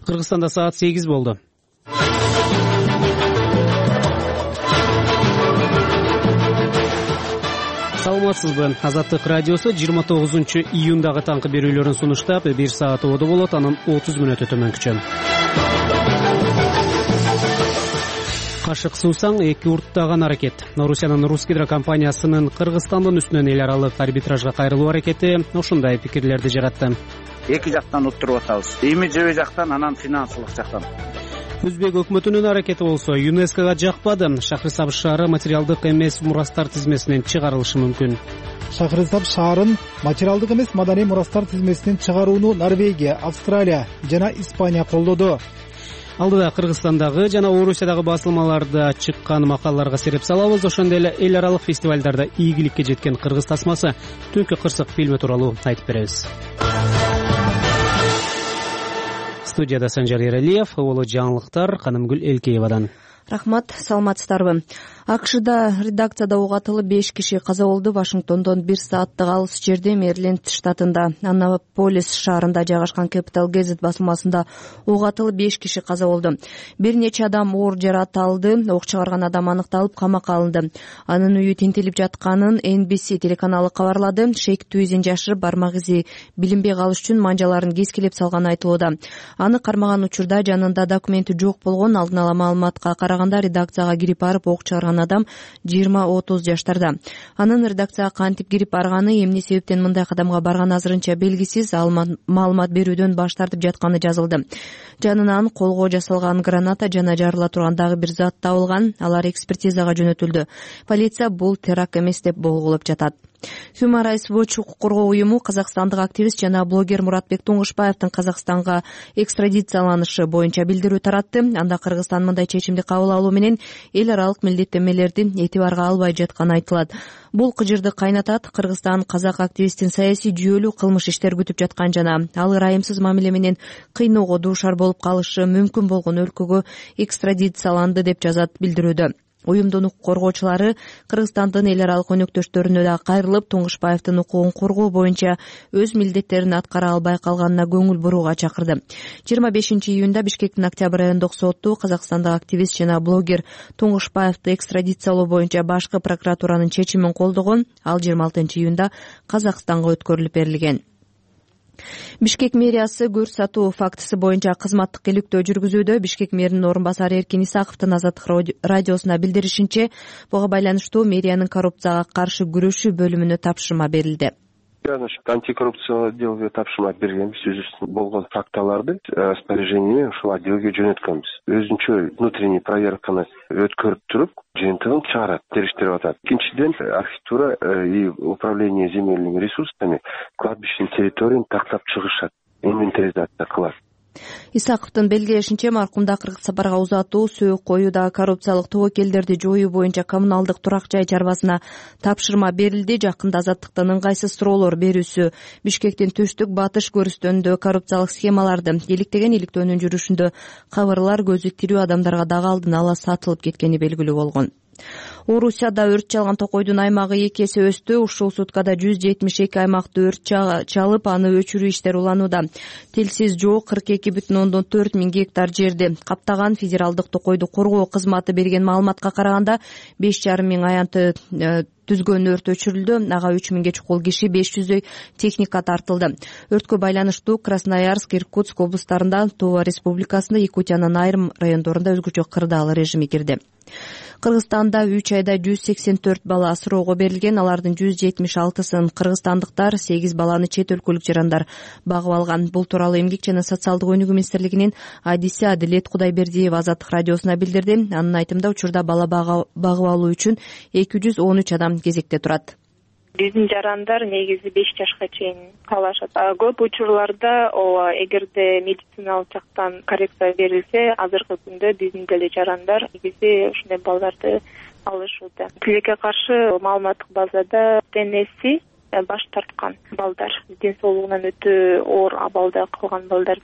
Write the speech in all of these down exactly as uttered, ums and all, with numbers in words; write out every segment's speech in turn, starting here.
Кыргызстанда саат сегиз болду. Саламатсызбы. Азаттык радиосу жыйырма тогузунчу июндагы таңкы берүүлөрүн сунуштап, бир саат оодо болот, анын отуз мүнөтү төмөнкүчө. Кашык суусаң эки урттаган аракет. Орусиянын Русгидро компаниясынын Кыргызстандын үстүнөн эл аралык арбитражга кайрылуу аракети ушундай пикирлерди жаратты. Эки жактан уттуруп атабыз. Имиджеви жактан, анан финансылык жактан. Өзбек өкмөтүнүн аракети болсо ЮНЕСКОга жакпады. Шахрисабз шаары материалдык эмес мурастар тизмесинен чыгарылышы мүмкүн. Шахрисабз шаарын материалдык эмес маданий мурастар тизмесинен чыгарууну Норвегия, Австралия жана Испания колдоду. Алдыда Кыргызстандагы жана Орусиядагы басылмаларда чыккан макалаларга сереп салабыз. Ошондой эле эл аралык фестивалдарда ийгиликке жеткен кыргыз тасмасы Түнкү кырсык фильми тууралуу айтып беребиз. Студияда Санжар Ералиев, улуу жаңылыктар Канымгүл Элкеевадан. Рахмат, саламатсыздарбы. АКШда редакцияда ок атылып беш киши каза болду. Вашингтондон бир сааттык алыс жерде Мэриленд штатында Аннаполис шаарында жайгашкан Capital Gazette басылмасында ок атылып беш киши каза болду. Бир нече адам оор жаракат алды. Ок чыгарган адам аныкталып камакка алынды. Анын үйү тинтелип жатканын Эн Би Си телеканалы кабарлады. Шектүү изин жашырып, бармак изи билинбей калыш үчүн манжаларын кескилеп салганы айтылууда. Аны кармаган учурда жанында документи жок болгон. Алдын ала маалыматка караганда редакцияга кирип барып ок чыгарган адам жыйырма отуз жаштарда. Анын редакцияга кантип кирип барганы, эмне себептен мындай кадамга барганы азырынча белгисиз. Ал маалымат берүүдөн баш тартып жатканы жазылды. Жанынан колго жасалган граната жана жарыла турган дагы бир зат табылган. Алар экспертизага жөнөтүлдү. Полиция бул теракт эмес деп болгулоп жатат. Human Rights Watch укук коргоо уюму казакстандык активист жана блогер Муратбек Туңгушбаевдин Казакстанга экстрадицияланышы боюнча билдирүү таратты. Анда Кыргызстан мындай чечимди кабыл алуу менен эл аралык милдеттенмелерди этибарга албай жатканы айтылат. Бул кыжырды кайнатат. Кыргызстан казак активисттин саясий жүйөлүү кылмыш иштер күтүп жаткан жана ал ырайымсыз мамиле менен кыйноого дуушар болуп калышы мүмкүн болгон өлкөгө экстрадицияланды деп жазат билдирүүдө. Уюмдун укук коргоочулары Кыргызстандын эл аралык өнөктөштөрүнө да кайрылып, Туңгушбаевдин укугун коргоо боюнча өз милдеттерин аткара албай калганына көңүл бурууга чакырды. жыйырма бешинчи июнда Бишкектин Октябрь райондук соту Казакстандык активист жана блогер Туңгушбаевди экстрадициялоо боюнча башкы прокуратуранын чечимин колдогон. Ал жыйырма алтынчы июнда Казакстанга өткөрүлүп берилген. Бишкек мэриясы көрсөтүү фактысы боюнча кызматтык иликтөө жүргүзүүдө. Бишкек мэринин орун басары Эркин Исаковдун Азаттык радиосуна билдиришинче, буга байланыштуу мэриянын коррупцияга каршы күрөшүү бөлүмүнө тапшырма берилди. Антикоррупциялык отделге тапшырма бергенбиз. Өзүбүздүн болгон фактыларды распоряжение ушул отделге жөнөткөнбүз. Өзүнчө внутренний проверканы өткөрүп туруп, жыйынтыгын чыгарат, териштирип атат. Экинчиден, архитектура и управление земельными ресурсами кладбищенин территорияны тактап чыгышат, инвентаризация кылат. Исаковдун белгилешинче, маркумда кыргыз сапарга узатуу, сөөк коюуда коррупциялык тобокелдерди жоюу боюнча коммуналдык турак жай чарбасына тапшырма берилди. Жакында азаттыктын ыңгайсыз суроолор берүүсү Бишкектин түштүк батыш көрүстөнүндө коррупциялык схемаларды иликтеген иликтөөнүн жүрүшүндө кабырлар көзү тирүү адамдарга дагы алдын ала сатылып кеткени белгилүү болгон. Орусияда өрт чалган токойдун аймагы эки эсе өстү. Ушул суткада жүз жетимиш эки аймакты өрт чалып, аны өчүрүү иштери уланууда. Телсиз жоо кырк эки бүтүн ондон төрт миң гектар жерди каптаган. Федералдык токойду коргоо кызматы берген маалыматка караганда беш жарым миң аянты түзгөн өрт өчүрүлдү. Ага үч миңге чукул киши, беш жүздөй техника тартылды. Өрткө байланыштуу Красноярск, Иркутск облустарында, Тува республикасында, Якутиянын айрым райондорунда өзгөчө кырдаал режими кирди. Кыргызстанда үч айда жүз сексен төрт бала асыроого берилген. Алардын жүз жетимиш алтысын кыргызстандыктар, сегиз баланы чет өлкөлүк жарандар багып алган. Бул тууралуу Эмгек жана социалдык өнүгүү министрлигинин адиси Адилет Кудайбердиева Азаттык радиосуна билдирди. Анын айтымында, учурда бала багып алуу үчүн эки жүз он үч адам кезекте турат. Биздин жарандар негизи беш жашка чейин калышат. Көп учурларда ооба, эгерде медициналык жактан коррекция берилсе, азыркы күндө биздин деле жарандар негизи ушундай балдарды алышууда. Тилекке каршы маалыматтык базада Теннесси баш тарткан балдар, ден соолугунан өтө оор абалда калган балдарды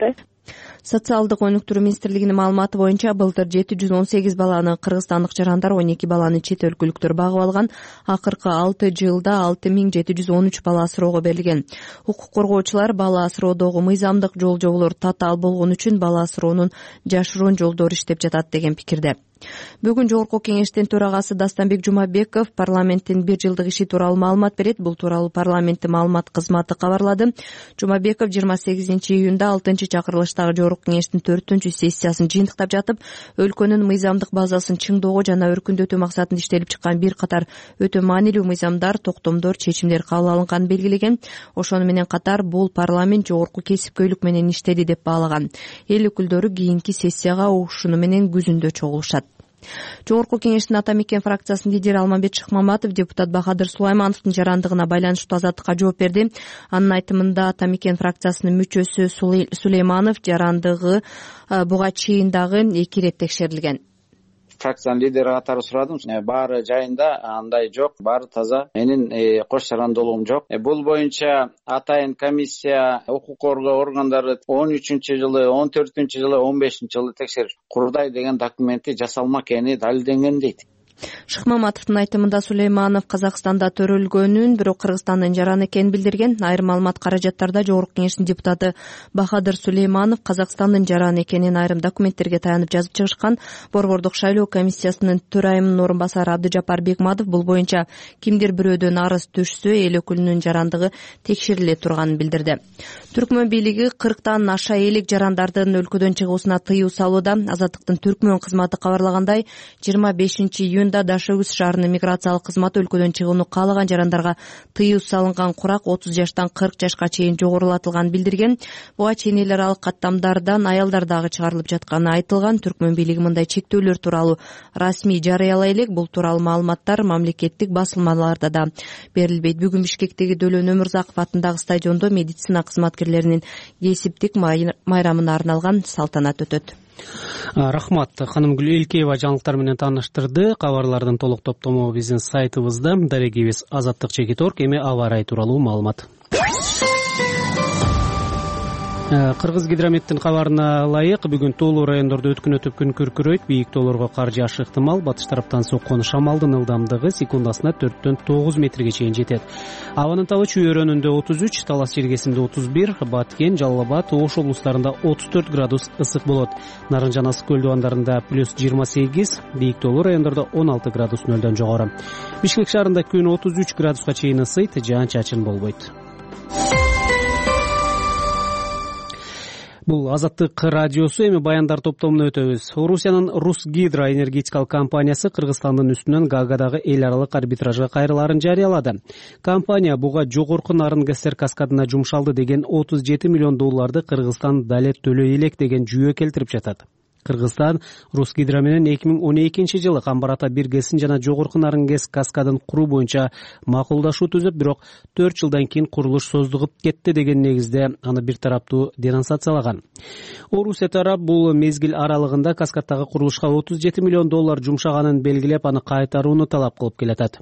Социалдык өнүктүрүү министрлигинин маалыматы боюнча былтыр жети жүз он сегиз баланы кыргызстандык жарандар, он эки баланы чет өлкөлүктөр багып алган. Акыркы алты жылда алты миң жети жүз он үч бала асыроого берилген. Укук коргоочулар бала асыроодогу мыйзамдык жол-жоболор татаал болгон үчүн бала асыроонун жашыруун жолдору иштеп жатат деген пикирде. Бүгүн Жогорку Кеңештин төрагасы Дастанбек Жумабеков парламенттин бир жылдык иши тууралуу маалымат берет. Бул тууралуу парламенттин маалымат кызматы кабарлады. Жумабеков жыйырма сегизинчи июнда алтынчы чакырылыштагы Жогорку Кеңештин төртүнчү сессиясын жыйынтыктап жатып, өлкөнүн мыйзамдык базасын чыңдоого жана өркүндөтүү максатында иштелип чыккан бир катар өтө маанилүү мыйзамдар, токтомдор, чечимдер кабыл алынганын белгилеген. Ошону менен катар бул парламент жогорку кесипкөйлүк менен иштеди деп баалаган. Эл өкүлдөрү кийинки сессияга ушуну менен күзүндө чогулушат. Жогорку Кеңештин Ата Мекен фракциясынын лидери Алмамбет Шыкмаматов депутат Бахадыр Сулаймановдун жарандыгына байланыштуу азаттыкка жооп берди. Анын айтымында Ата Мекен фракциясынын мүчөсү Сулейманов жарандыгы буга чейин дагы эки ирет текшерилген. Фракциянын лидери катары сурадым. Баары жайында, андай жок, баары таза. Менин кош жарандуулугум жок. Бул боюнча атайын комиссия укук коргоо органдары он үчүнчү жылы, он төртүнчү жылы, он бешинчи жылы текшерип курдай деген документи жасалма экени далилденген дейт. Шыкмаматовдун айтымында Сулейманов Казакстанда төрөлгөнүн, бирок Кыргызстандын жараны экенин билдирген. Айрым маалымат каражаттарда Жогорку Кеңештин депутаты Бахадыр Сулейманов Казакстандын жараны экенин айрым документтерге таянып жазып чыгышкан. Борбордук шайлоо комиссиясынын төрайымынын орун басары Абдыжапар Бекматов бул боюнча кимдир бирөөдөн арыз түшсө эл өкүлүнүн жарандыгы текшериле турганын билдирди. Түркмөн бийлиги кырктан аша элек жарандардын өлкөдөн чыгуусуна тыюу салууда. Азаттыктын Түркмөн кызматы кабарлагандай, жыйырма бешинчи июнда Дашөгүз шаарынын миграциялык кызматы өлкөдөн чыгууну каалаган жарандарга тыюу салынган курак отуз жаштан кырк жашка чейин жогорулатылганын билдирген. Буга чейин эл аралык каттамдардан аялдар дагы чыгарылып жатканы айтылган. Түркмөн бийлиги мындай чектөөлөр тууралуу расмий жарыялай элек. Бул тууралуу маалыматтар мамлекеттик басылмаларда да берилбейт. Бүгүн Бишкектеги Дөлөн Өмүрзаков атындагы стадиондо медицина кызматкерлеринин кесиптик майрамына арналган салтанат өтөт. Рахмат. Ханымгүл Элкеева жаңылыктар менен тааныштырды. Кабарлардын толук топтому биздин сайтыбызда. Дарегибиз азаттык чекит точка орг. Эми аба ырайы тууралуу маалымат. Кыргыз гидрометтин кабарына ылайык, бүгүн тоолуу райондордо өткүнөтүп күн күркүрөйт, бийик тоолорго кар жаашы ыктымал. Батыш тараптан соккон шамалдын ылдамдыгы секундасына төрттөн тогуз метрге чейин жетет. Абанын табы Чүй өрөөнүндө отуз үч, Талас Жергесинде отуз бир, Баткен, Жалал Абад, Ош облустарында отуз төрт градус ысык болот. Нарынжан Ысык көл дубандарында плюс жыйырма сегиз, бийик тоолуу райондордо он алты градус нөлдөн жогору. Бишкек шаарында күн отуз үч градуска чейин ысыйт, жаан-чачын болбойт. Бул Азаттык радиосу. Эми баяндар топтомуна өтөбүз. Орусиянын Русгидро энергетикалык компаниясы Кыргызстандын үстүнөн Гаагадагы эл аралык арбитражга кайрылаарын жарыялады. Компания буга жогорку нарын гэстер каскадына жумшалды деген отуз жети миллион долларды Кыргызстан дале төлөй элек деген жүйө келтирип жатат. Кыргызстан Русгидро менен эки миң он экинчи жылы Камбар-Ата бир гэсин жана жогорку нарын гэс каскадын куруу боюнча макулдашуу түзүп, бирок төрт жылдан кийин курулуш создугуп кетти деген негизде аны бир тараптуу денонсациялаган. Орусия тарап бул мезгил аралыгында каскадтагы курулушка отуз жети миллион доллар жумшаганын белгилеп, аны кайтарууну талап кылып келатат.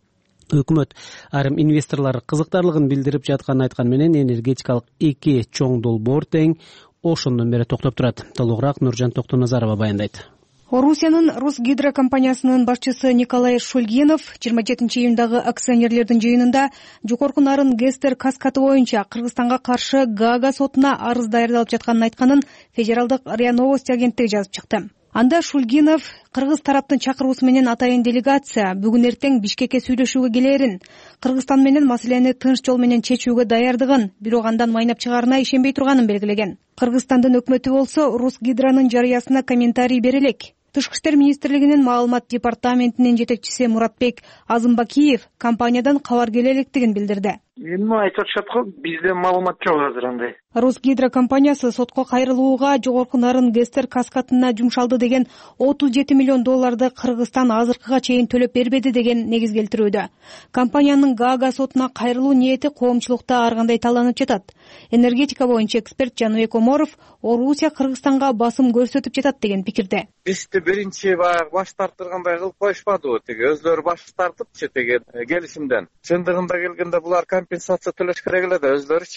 Өкмөт айрым инвесторлор кызыктарлыгын билдирип жатканын айткан менен энергетикалык эки чоң долбоор тең ошондон бери токтоп турат. Толугураак Нуржан Токтоназарова баяндайт. Орусиянын Русгидро компаниясынын башчысы Николай Шульгинов жыйырма жетинчи июндагы акционерлердин жыйынында жогорку нарын гэстер каскаты боюнча Кыргызстанга каршы Гаага сотуна арыз даярдалып жатканын айтканын Федералдык РИА Новости агенттиги жазып чыкты. Анда Шульгинов кыргыз тараптын чакыруусу менен атайын делегация бүгүн эртең Бишкекке сүйлөшүүгө келерин, Кыргызстан менен маселени тынч жол менен чечүүгө даярдыгын, бирок андан майнап чыгаарына ишенбей турганын белгилеген. Кыргызстандын өкмөтү болсо Русгидронун жарыясына комментарий бере элек. Тышкы иштер министрлигинин маалымат департаментинин жетекчиси Муратбек Азымбакиев компаниядан кабар келе электигин билдирди. Эми айтып атышат го, бизде маалымат жок азыр андай. Русгидро компаниясы сотко кайрылууга жогорку нарын гэстер каскатына жумшалды деген отуз жети миллион долларды Кыргызстан азыркыга чейин төлөп бербеди деген негиз келтирүүдө. Компаниянын Гаага сотуна кайрылуу ниети коомчулукта ар кандай таланып жатат. Энергетика боюнча эксперт Жаныбек Оморов Орусия Кыргызстанга басым көрсөтүп жатат деген пикирде. Бизди биринчи баягы баш тартыргандай кылып коюшпадыбы, теге өзлөрү баш тартыпчы теге келишимден. Чындыгында келгенде булар компенсация төлөш керек эле да өзлөрүчү.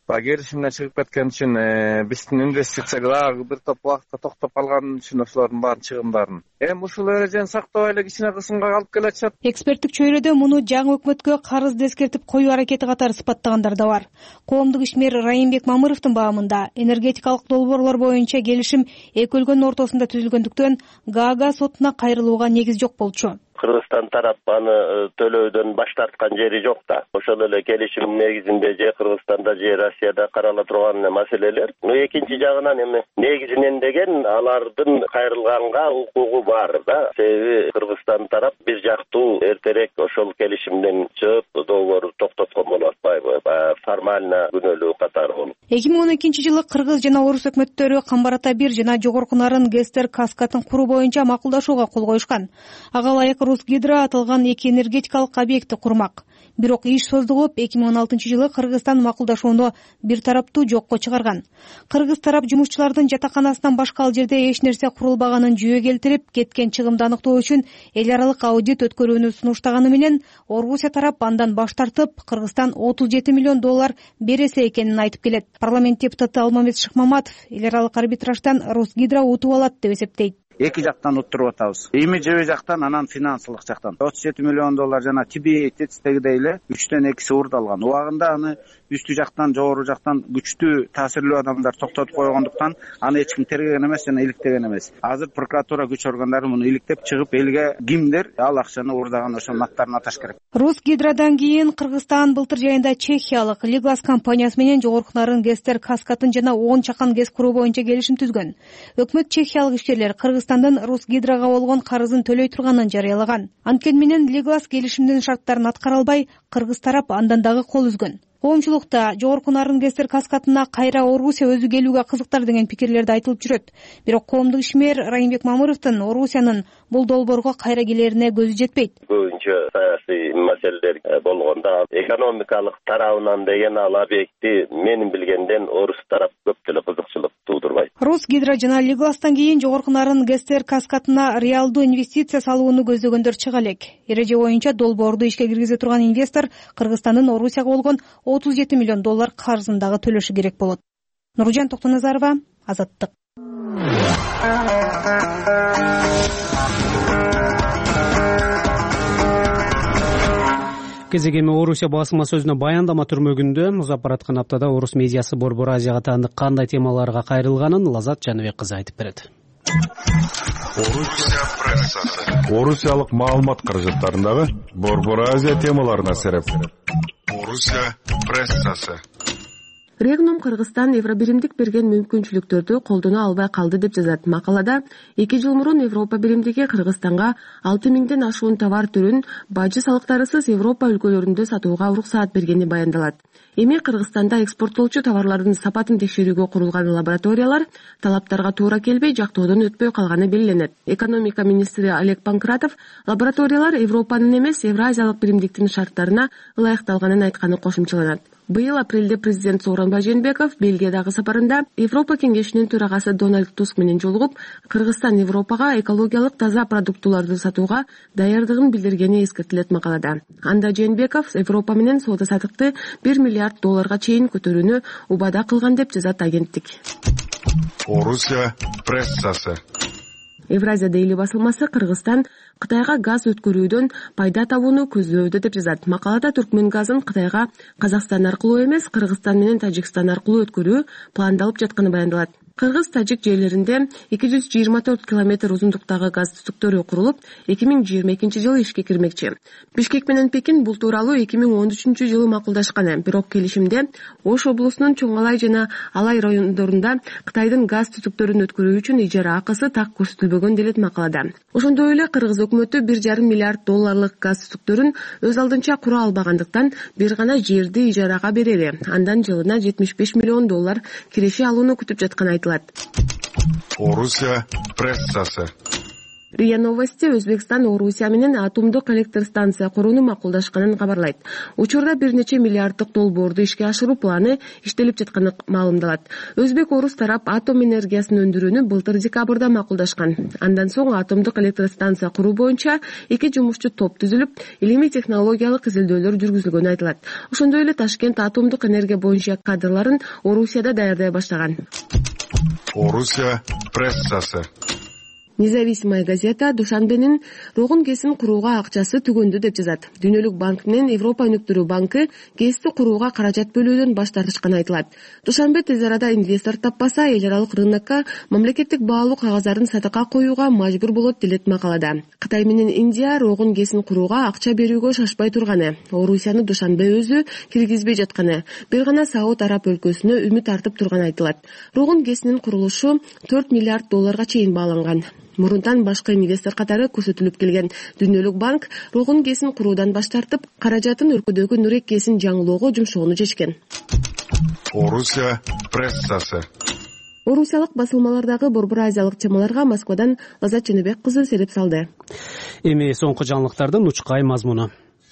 баягы келишимден чыгып кеткен үчүн биздин инвестиция дагы бир топ убакытта токтоп калган үчүн ошолордун баарын чыгымдарын эми ушул эрежени сактабай эле кичине кысымга алып келатышат. Эксперттик чөйрөдө муну жаңы өкмөткө карызды эскертип коюу аракети катары сыпаттагандар да бар. Коомдук ишмер Райымбек Мамыровдун баамында энергетикалык долбоорлор боюнча келишим эки өлкөнүн ортосунда түзүлгөндүктөн Гаага сотуна кайрылууга негиз жок болчу. Кыргызстан тарап аны төлөөдөн баш тарткан жери жок да. Ошол эле келишим негизинде же Кыргызстанда же Россияда карала турган маселелер. Экинчи жагынан эми негизинен деген алардын кайрылганга укугу бар да. Себеби Кыргызстан тарап бир жактуу эртерээк ошол келишимден чыгып договорду токтоткон болуп атпайбы? Баягы формально күнөөлүү катары болуп. эки миң он экинчи жылы Кыргыз жана Орус өкмөттөрү Камбар Ата бир жана Жогорку Нарын ГЭСтер каскатын куруу боюнча макулдашууга кол коюшкан. Ага ылайык Русгидро аталган эки энергетикалык объектти курмак. Бирок иш создугуп эки миң он алтынчы жылы Кыргызстан макулдашууну бир тараптуу жокко чыгарган. Кыргыз тарап жумушчулардын жатаканасынан башка ал жерде эч нерсе курулбаганын жүйө келтирип, кеткен чыгымды аныктоо үчүн эл аралык аудит өткөрүүнү сунуштаганы менен Орусия тарап андан баш тартып, Кыргызстан отуз жети миллион доллар бересе экенин айтып келет. Парламент депутаты Алмамет Шыкмаматов эл аралык арбитраждан Русгидро утуп алат деп эсептейт. Эки жактан уттуруп атабыз. Имиджеви жактан, анан финансылык жактан. отуз жети миллион доллар жана Тиби тетистегидей эле үчтөн экиси уурдалган. Убагында аны үстү жактан, жогору жактан күчтүү таасирлүү адамдар токтотуп койгондуктан аны эч ким тергеген эмес жана иликтеген эмес. Азыр прокуратура күч органдары муну иликтеп чыгып, элге кимдер ал акчаны уурдаган ошонун аттарын аташ керек. Русгидродан кийин Кыргызстан былтыр жайында чехиялык Лиглас компаниясы менен Жогорку Нарын ГЭСтер каскатын жана он чакан ГЭС куруу боюнча келишим түзгөн. Өкмөт чехиялык ишкерлер Кыргызстандын Русгидрога болгон карызын төлөй турганын жарыялаган. Анткени менен Лиглас келишимдин шарттарын аткара албай, Кыргыз тарап андан дагы кол үзгөн. Коомчулукта Жогорку Нарын ГЭСтер каскатына кайра Орусия өзү келүүгө кызыктар деген пикирлерди айтылып жүрөт. Бирок коомдук ишмер Райымбек Мамыровдун Орусиянын бул долбоорго кайра келерине көзү жетпейт. Көбүнчө саясий маселелер болгондо экономикалык тарабынан деген ал объекти менин билгенден Орус тарап көп деле кызыкчылык туудурбайт. Русгидро жана Лигластан кийин Жогорку Нарын ГЭСтер каскатына реалдуу инвестиция салууну көздөгөндөр чыга элек. Эреже боюнча долбоорду ишке киргизе турган инвестор Кыргызстандын Орусияга болгон отуз жети миллион доллар карызын дагы төлөшү керек болот. Нуржан Токтоназарова, Азаттык. Кезегеме Орусия басылма сөзүнө баяндама түрмөгүндө музаппар аткан аптада орус медиасы Борбор Азияга таандык кандай темаларга кайрылганын Лазат Жаныбек кызы айтып берет. Орусия прессасы. Орусиялык маалымат каражаттарындагы Борбор Азия темаларына сереп. Орусия прессасы. Регнум Кыргызстан Евробиримдик берген мүмкүнчүлүктөрдү колдоно албай калды деп жазат. Макалада эки жыл мурун Европа биримдиги Кыргызстанга алты миңден ашуун товар түрүн бажы салыктарысыз Европа өлкөлөрүндө сатууга уруксаат бергени баяндалат. Эми Кыргызстанда экспорттолчу товарлардын сапатын текшерүүгө курулган лабораториялар талаптарга туура келбей жактоодон өтпөй калганы белгиленет. Экономика министри Олег Панкратов лабораториялар Европанын эмес Евразиялык биримдиктин шарттарына ылайыкталганын айтканы кошумчаланат. Быйыл апрелде президент Сооронбай Жээнбеков Бельгиядагы сапарында Европа кеңешинин төрагасы Дональд Туск менен жолугуп, Кыргызстан Европага экологиялык таза продуктуларды сатууга даярдыгын билдиргени эскертилет макалада. Анда Жээнбеков Европа менен соода саттыкты бир миллиард долларга чейин көтөрүүнү убада кылган деп жазат агенттик. Орусия прессасы. Евразия Дейли басылмасы Кыргызстан Кытайга газ өткөрүүдөн пайда табууну көздөбүдө деп жазат. Макалада Түркмен газын Кытайга Казакстан аркылуу эмес, Кыргызстан менен Тажикстан аркылуу өткөрүү пландалып жатканы баяндалат. Кыргыз-Тажик жерлеринде эки жүз жыйырма төрт километр узундуктагы газ түтүктөрү курулуп, эки миң жыйырма экинчи жылы ишке кирмекчи. Бишкек менен Пекин бул тууралуу эки миң он үчүнчү жылы макулдашкан. Бирок келишимде Ош облусунун Чоңалай жана Алай райондорунда Кытайдын газ түтүктөрүн өткөрүү үчүн ижара акысы так көрсөтүлбөгөн делет макалада. Ошондой эле Кыргыз өкмөтү бир жарым миллиард долларлык газ түтүктөрүн өз алдынча кура албагандыктан бир гана жерди ижарага берели. Андан жылына жетимиш беш миллион доллар киреше алууну күтүп жатканы айтылат. Орусия прессасы. РИА Новости Өзбекстан Орусия менен атомдук электр станция курууну макулдашканын кабарлайт. Учурда бир нече миллиарддык долбоорду ишке ашыруу планы иштелип жатканы маалымдалат. Өзбек-орус тарап атом энергиясын өндүрүүнү былтыр декабрда макулдашкан. Андан соң атомдук электр станция куруу боюнча эки жумушчу топ түзүлүп, илимий технологиялык изилдөөлөр жүргүзүлгөнү айтылат. Ошондой эле Ташкент атомдук энергия боюнча кадрларын Орусияда даярдай баштаган. Орусия прессасы. Независимая газета Душанбенин Рогун ГЭСин курууга акчасы түгөндү деп жазат. Дүйнөлүк банк менен Европа өнүктүрүү банкы ГЭСти курууга каражат бөлүүдөн баш тартышканы айтылат. Душанбе тез арада инвестор таппаса, эл аралык рынокко мамлекеттик баалуу кагаздарын сатыкка коюуга мажбур болот делет макалада. Кытай менен Индия Рогун ГЭСин курууга акча берүүгө шашпай турганы, Орусияны Душанбе өзү киргизбей жатканы, бир гана Сауд Араб өлкөсүнө үмүт артып турганы айтылат. Рогун ГЭСинин курулушу төрт миллиард долларга чейин бааланган. Мурунтан башкы инвестор катары көрсөтүлүп келген Дүйнөлүк банк Рогун ГЭСин куруудан баш тартып, каражатын өлкөдөгү нурек ГЭСин жаңылоого жумшоону чечкен. Орусия прессасы. Орусиялык басылмалардагы Борбор Азиялык чамаларга Москвадан Лазат Чөнөбек кызы сереп салды. Эми соңку жаңылыктардын учкай мазмуну.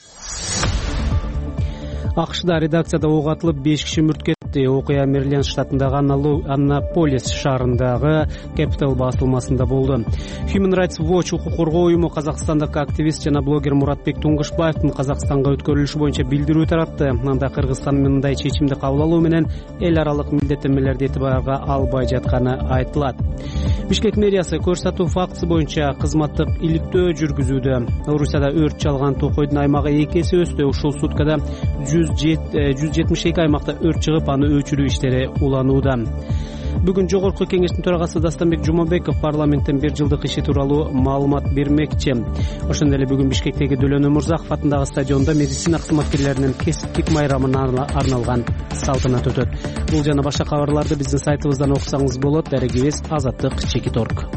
АКШда редакцияда ок атылып беш киши мүрт кетти. Окуя Мэриленд штатындагы Аннаполис шаарындагы Capital басылмасында болду. Human Rights Watch укук коргоо уюму казакстандык активист жана блогер Муратбек Туңгушбаевдин Казакстанга өткөрүлүшү боюнча билдирүү таратты. Анда Кыргызстан мындай чечимди кабыл алуу менен эл аралык милдеттенмелерди этибарга албай жатканы айтылат. Бишкек мэриясы көрсөтүү фактысы боюнча кызматтык иликтөө жүргүзүүдө. Орусияда өрт чалган токойдун аймагы эки эсе өстү. Ушул суткада жүз жетимиш эки аймакта өрт чыгып, аны өчүрүү иштери уланууда. Бүгүн жогорку кеңештин төрагасы Дастанбек Жумабеков парламенттен бир жылдык иши тууралуу маалымат бермекчи. Ошондой эле бүгүн Бишкектеги Дөлөн Өмүрзаков атындагы стадиондо медицина кызматкерлеринин кесиптик майрамына арналган салтанат өтөт. Бул жана башка кабарларды биздин сайтыбыздан окусаңыз болот. Дарегибиз Азаттык Чекит точка орг.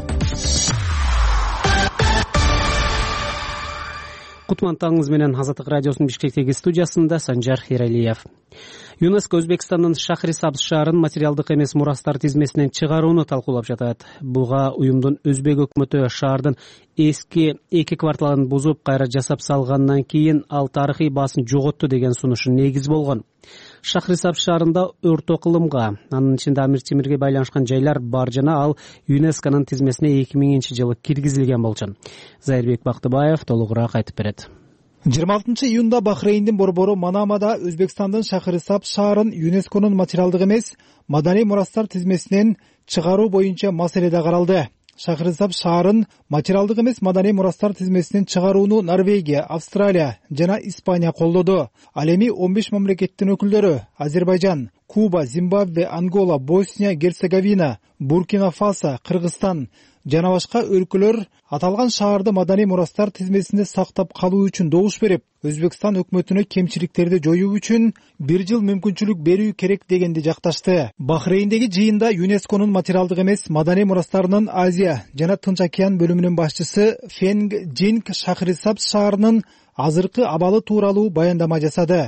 Кутман таңыңыз менен Азаттык радиосунун Бишкектеги студиясында Санжар Хиралиев. ЮНЕСКО Өзбекстандын Шахрисабз шаарын материалдык эмес мурастар тизмесинен чыгарууну талкуулап жатат. Буга уюмдун Өзбек өкмөтү шаардын эски эки кварталын бузуп, кайра жасап салгандан кийин ал тарыхый баасын жоготту деген сунушу негиз болгон. Шахрисабз шаарында өртөө кылымга, анын ичинде Амир Темирге байланышкан жайлар бар жана ал ЮНЕСКонун тизмесине эки миңинчи жылы киргизилген болчу. Зайырбек Бактыбаев толугураак айтып берет. жыйырма алтынчы июнда Бахрейндин борбору Манамада Өзбекстандын Шахрисабз шаарын ЮНЕСКонун материалдык эмес маданий мурастар тизмесинен чыгаруу боюнча маселеде каралды. Шахрисабз шаарын материалдык эмес маданий мурастар тизмесинен чыгарууну Норвегия, Австралия жана Испания колдоду. Ал эми он беш мамлекеттин өкүлдөрү Азербайжан, Куба, Зимбабве, Ангола, Босния, Герцеговина, Буркина-Фасо, Кыргызстан жана башка өлкөлөр аталган шаарды маданий мурастар тизмесинде сактап калуу үчүн добуш берип, Өзбекстан өкмөтүнө кемчиликтерди жоюу үчүн бир жыл мүмкүнчүлүк берүү керек дегенди жакташты. Бахрейндеги жыйында ЮНЕСКонун материалдык эмес маданий мурастарынын Азия жана Тынч океан бөлүмүнүн башчысы Фенг Джинг Шахрисабз шаарынын азыркы абалы тууралуу баяндама жасады.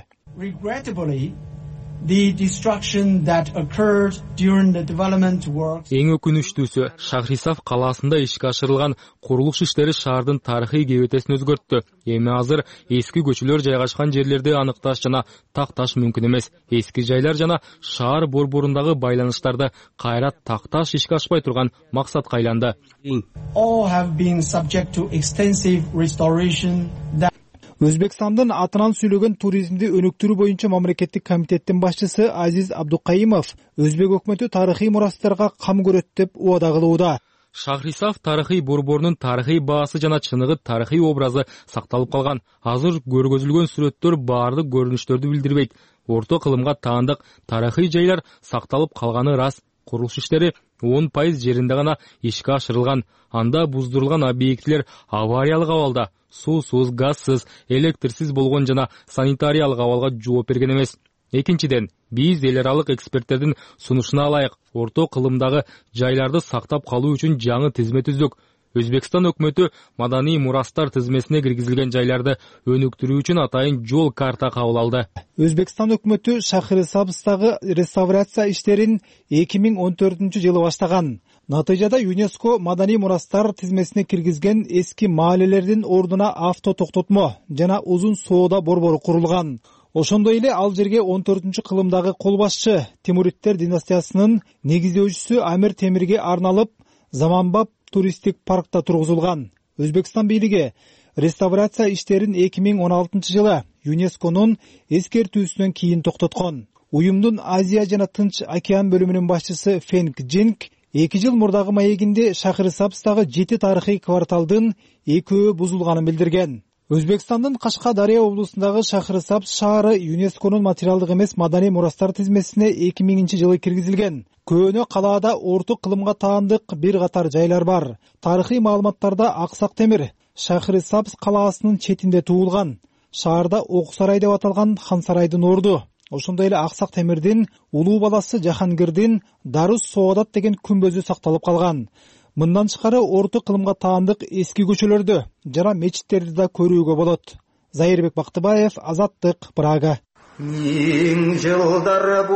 Эң өкүнүчтүүсү, Шахрисабз калаасында ишке ашырылган курулуш иштери шаардын тарыхый кебетесин өзгөрттү. Эми азыр эски көчөлөр жайгашкан жерлерди аныкташ жана такташ мүмкүн эмес. Эски жайлар жана шаар борборундагы байланыштарды кайра такташ ишке ашпай турган максатка айланды. Өзбекстандын атынан сүйлөгөн туризмди өнүктүрүү боюнча мамлекеттик комитеттин башчысы Азиз Абдукаимов Өзбек өкмөтү тарыхый мурастарга кам көрөт деп убада кылууда. Шахрисабз тарыхый борборунун тарыхый баасы жана чыныгы тарыхый образы сакталып калган. Азыр көргөзүлгөн сүрөттөр баардык көрүнүштөрдү билдирбейт. Орто кылымга таандык тарыхый жайлар сакталып калганы рас. Курулуш иштери он пайыз жеринде гана ишке ашырылган. Анда буздурулган объектилер авариялык абалда, суусуз, газсыз, электрсиз болгон жана санитариялык абалга жооп берген эмес. Экинчиден, биз эл аралык эксперттердин сунушуна ылайык орто кылымдагы жайларды сактап калуу үчүн жаңы тизме түздүк. Өзбекстан өкмөтү маданий мурастар тизмесине киргизилген жайларды өнүктүрүү үчүн атайын жол карта кабыл алды. Өзбекстан өкмөтү Шахрисабздагы реставрация иштерин эки миң он төртүнчү жылы баштаган. Натыйжада ЮНЕСКО маданий мурастар тизмесине киргизген эски маалелердин ордуна авто токтотмо жана узун соода борбору курулган. Ошондой эле ал жерге он төртүнчү кылымдагы кол башчы Тимуриттер династиясынын негиздөөчүсү Амир Темирге арналып заманбап туристтик паркта тургузулган. Өзбекстан бийлиги реставрация иштерин эки миң он алтынчы жылы ЮНЕСКОнун эскертүүсүнөн кийин токтоткон. Уюмдун Азия жана Тынч океан бөлүмүнүн башчысы Фенг Джинг эки жыл мурдагы маегинде Шахрисабздагы жети тарыхый кварталдын экөө бузулганын билдирген. Өзбекстандын Кашкадария облусундагы Шахрисабз шаары ЮНЕСКОнун материалдык эмес маданий мурастар тизмесине эки миңинчи жылы киргизилген. Көөнө калаада орто кылымга таандык бир катар жайлар бар. Тарыхый маалыматтарда Аксак темир Шахрисабз калаасынын четинде туулган. Шаарда Ок сарай деп аталган хан сарайдын орду. Ошондой эле Аксак темирдин улуу баласы Жахангирдин Дарус Соодат деген күмбөзү сакталып калган. Мындан тышкары орто кылымга таандык эски көчөлөрдү жана мечиттерди да көрүүгө болот. Зайырбек Бактыбаев, Азаттык, Прага. Миң жылдар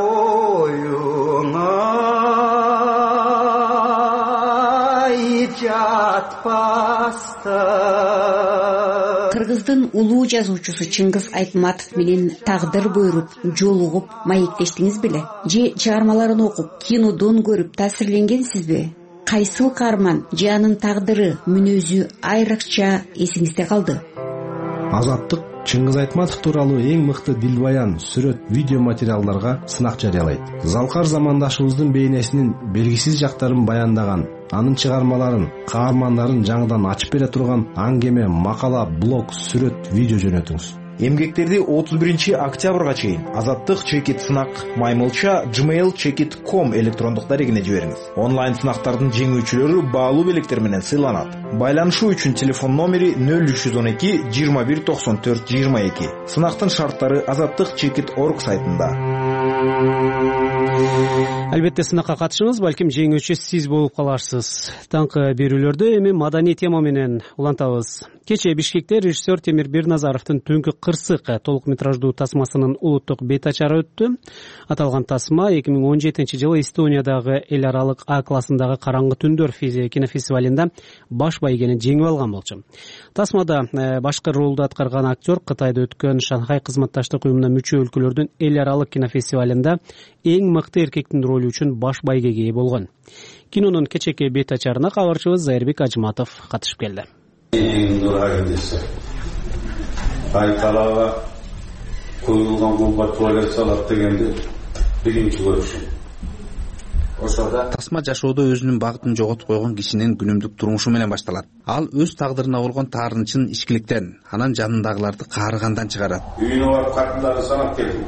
боюңа жатпаста. Кыргыздын улуу жазуучусу Чыңгыз Айтматов менен тагдыр көрүп, жолугуп, маектештиңиз беле? Же чыгармаларын окуп, кинодон көрүп таасирленгенсизби? Кайсыл каарман же анын тагдыры, мүнөзү айрыкча эсиңизде калды? Азаттык Чыңгыз Айтматов тууралуу эң мыкты дилбаян, сүрөт, видео материалдарга сынак жарыялайт. Залкар замандашыбыздын бейнесинин белгисиз жактарын баяндаган, анын чыгармаларын, каармандарын жаңыдан ачып бере турган аңгеме, макала, блог, сүрөт, видео жөнөтүңүз. Эмгектерди отуз биринчи октябрга чейин Азаттык чекит сынак маймылча gmail чекит точка ком электрондук дарегине жибериңиз. Онлайн сынактардын жеңүүчүлөрү баалуу белектер менен сыйланат. Байланышуу үчүн телефон номери нөл үч жүз он эки жыйырма бир токсон төрт жыйырма эки. Сынактын шарттары азаттык чекит точка орг сайтында. Албетте сынакка катышыңыз, балким жеңүүчү сиз болуп каларсыз. Таңкы берүүлөрдө эми маданий тема менен улантабыз. Кечээ Бишкекте режиссер Темир Бирназаровдун Түнкү кырсык толук метраждуу тасмасынын улуттук бет ачары өттү. Аталган тасма эки миң он жетинчи жылы Эстониядагы эл аралык А классындагы Караңгы түндөр кинофестивалында баш байгени жеңип алган болчу. Тасмада башкы ролду аткарган актер Кытайда өткөн Шанхай кызматташтык уюмуна мүчө өлкөлөрдүн эл аралык кинофестивалында эң мыкты эркектин ролу үчүн баш байгеге ээ болгон. Кинонун кечеки бет ачарына кабарчыбыз Зайырбек Ажматов катышып келди. Айкалага коюлган бомба туалет салат дегенди биринчи көрүшүм. Ошода тасма жашоодо өзүнүн багытын жоготуп койгон кишинин күнүмдүк турмушу менен башталат. Ал өз тагдырына болгон таарынычын ичкиликтен, анан жанындагыларды каарыгандан чыгарат. Үйүнө барып картындарды санап келдим.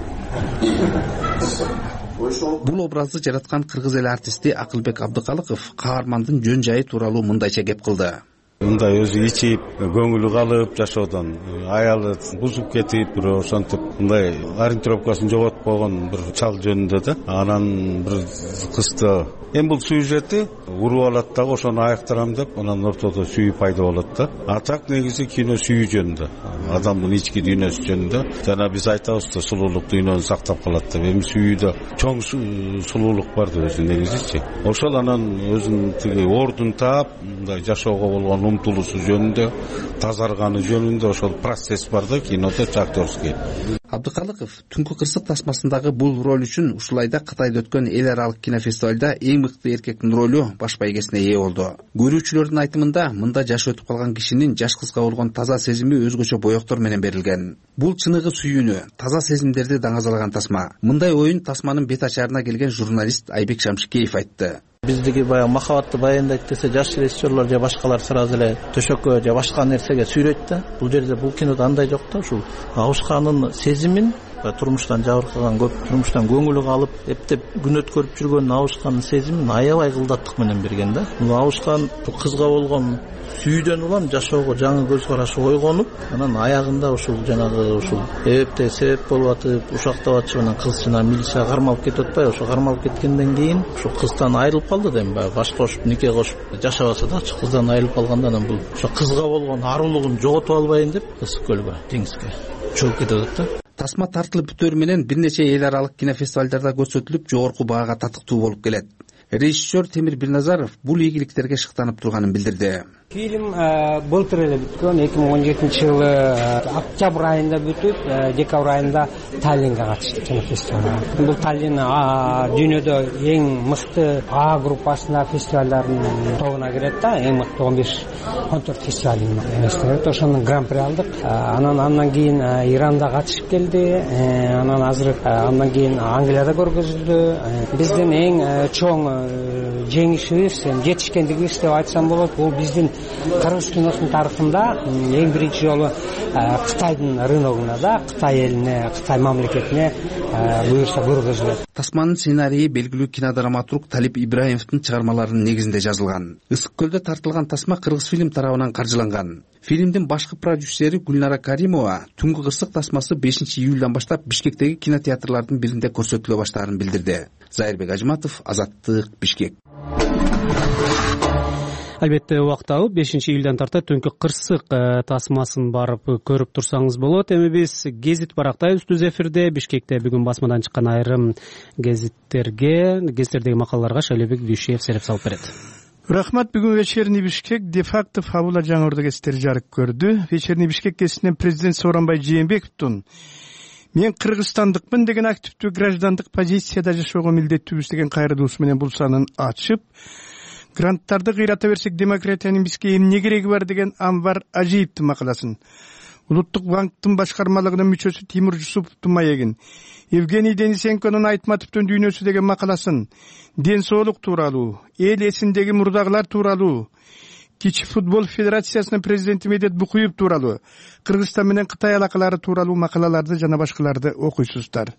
Бул образды жараткан кыргыз эл артисти Акылбек Абдыкалыков каармандын жөн жайы тууралуу мындайча кеп кылды. Мындай өзү ичип, көңүлү калып жашоодон, аялы бузуп кетип, бирөө ошентип мындай ориентировкасын жоготуп койгон бир чал жөнүндө да. Анан бир кызды эми бул сюжети уруп алат дагы ошону аяктырам деп, анан ортодо сүйүү пайда болот да. А так негизи кино сүйүү жөнүндө, адамдын ички дүйнөсү жөнүндө. Жана биз айтабыз да сулуулук дүйнөнү сактап калат деп. Эми сүйүүдө чоң сулуулук бар да өзү негизичи. Ошол анан өзүнүн тиги ордун таап, мындай жашоого болгон умтулуусу жөнүндө, тазарганы жөнүндө ошол процесс бар да кинодо актерский. Абдыкалыков Түнкү кырсык тасмасындагы бул роль үчүн ушулайда Кытайда өткөн эл аралык кинофестивалда эң мыкты эркектин ролу баш байгесине ээ болду. Көрүүчүлөрдүн айтымында, мында жаш өтүп калган кишинин жаш кызга болгон таза сезими өзгөчө боектор менен берилген. Бул чыныгы сүйүүнү, таза сезимдерди даңазалаган тасма. Мындай оюн тасманын бет ачарына келген журналист Айбек Шамшикеев айтты. Биздики баягы махабатты баяндайт десе, жаш режиссерлор же башкалар сразу эле төшөккө же башка нерсеге сүйрөйт да. Бул жерде бул кинодо андай жок да, ушул Абышканын сезимин, турмуштан жабыркаган, көп турмуштан көңүлү калып, эптеп күн өткөрүп жүргөн Абышканын сезимин аябай кылдаттык менен берген да. Бул Абышкан кызга болгон сүйүүдөн улам жашоого жаңы көз карашы ойгонуп, анан аягында ушул жанагы ушул эпте себеп болуп атып, ушактап атышып, анан кыз жана милицияга кармалып кетип атпайбы? Ошо кармалып кеткенден кийин ушул кыздан айрылып калды дейм, баягы баш кошуп, нике кошуп жашабаса дачы кыздан айрылып калганда, анан бул ошо кызга болгон арулугун жоготуп албайын деп ысык көлгө, деңизге чыгып кетип атат да. Тасма тартылып бүтөр менен бир нече эл аралык кинофестивалдарда көрсөтүлүп, жогорку баага татыктуу болуп келет. Режиссер Темир Бирназаров бул ийгиликтерге шыктанып турганын билдирди. Фильм былтыр эле бүткөн, эки миң он жетинчи жылы октябрь айында бүтүп, декабрь айында Таллинге катышты кинофестивалга. Бул Таллин дүйнөдө эң мыкты А группасына фестивалдардын тобуна кирет да, эң мыкты он беш он төрт фестивалдын эмесине. Ошонун гран-при алдык. Анан андан кийин Иранда катышып келди. Анан азыр андан кийин Англияда көргөзүлдү. Биздин эң чоң жеңишибиз, жетишкендигибиз деп айтсам болот. Бул биздин кыргыз киносунун тарыхында эң биринчи жолу Кытайдын рыногуна да, Кытай элине, Кытай мамлекетине буюрса көргөзүлөт. Тасманын сценарийи белгилүү кинодраматург Талип Ибраимовдун чыгармаларынын негизинде жазылган. Ысык көлдө тартылган тасма Кыргызфильм тарабынан каржыланган. Фильмдин башкы продюсери Гүлнара Каримова Түнгү кырсык тасмасы бешинчи июлдан баштап Бишкектеги кинотеатрлардын биринде көрсөтүлө баштаарын билдирди. Зайырбек Ажматов, Азаттык, Бишкек. Албетте убакыт алып бешинчи июлдан тарта Түнкү кырсык тасмасын барып көрүп турсаңыз болот. Эми биз гезит барактайбыз түз эфирде. Бишкекте бүгүн басмадан чыккан айрым гезиттерге, гезиттердеги макалаларга Шайлебек Дүйшиев сереп салып берет. Рахмат. Бүгүн вечерний Бишкек де-факто фабула жаңырды гезиттери жарык көрдү. Вечерний Бишкек гезитинен президент Сооронбай Жээнбековдун мен кыргызстандыкмын деген активдүү граждандык позицияда жашоого милдеттүүбүз деген кайрылуусу менен бул санын ачып, гранттарды кыйрата берсек демократиянын бизге эмне кереги бар деген Анвар Ажиевдин макаласын, Улуттук банктын башкармалыгынын мүчөсү Тимур Жусуповдун маегин, Евгений Денисенконун Айтматовдун дүйнөсү деген макаласын, ден соолук тууралуу, эл эсиндеги мурдагылар тууралуу, Кичи футбол федерациясынын президенти Медет Букуев тууралуу, Кыргызстан менен Кытай алакалары тууралуу макалаларды жана башкаларды окуйсуздар.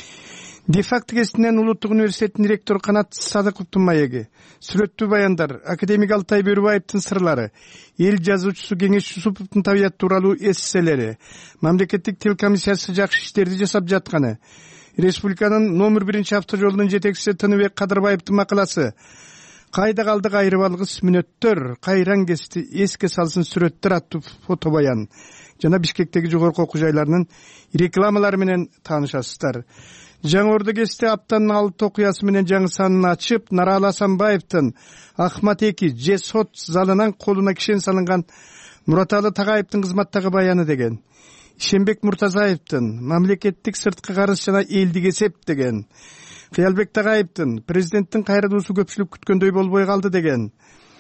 Де-факто гезитинен Улуттук университеттин ректору Канат Садыковдун маеги, сүрөттүү баяндар, академик Алтай Бөрүбаевдин сырлары, эл жазуучусу Кеңеш Жусуповдун табият тууралуу эсселери, мамлекеттик тил комиссиясы жакшы иштерди жасап жатканы, республиканын номер биринчи автожолунун жетекчиси Тыныбек Кадырбаевдин макаласы, кайда калдык айрып алгыс мүнөттөр, кайран гезити эске салсын сүрөттөр аттуу фото баян жана Бишкектеги жогорку окуу жайларынын рекламалары менен таанышасыздар. Жаңы Орду гезити аптанын алты окуясы менен жаңы санын ачып, Наралы Асанбаевдин Ахмат эки же сот залынан колуна кишен салынган Мураталы Тагаевдин кызматтагы баяны деген, Ишенбек Муртазаевдин мамлекеттик сырткы карыз жана элдик эсеп деген, Кыялбек Тагаевдин президенттин кайрылуусу көпчүлүк күткөндөй болбой калды деген,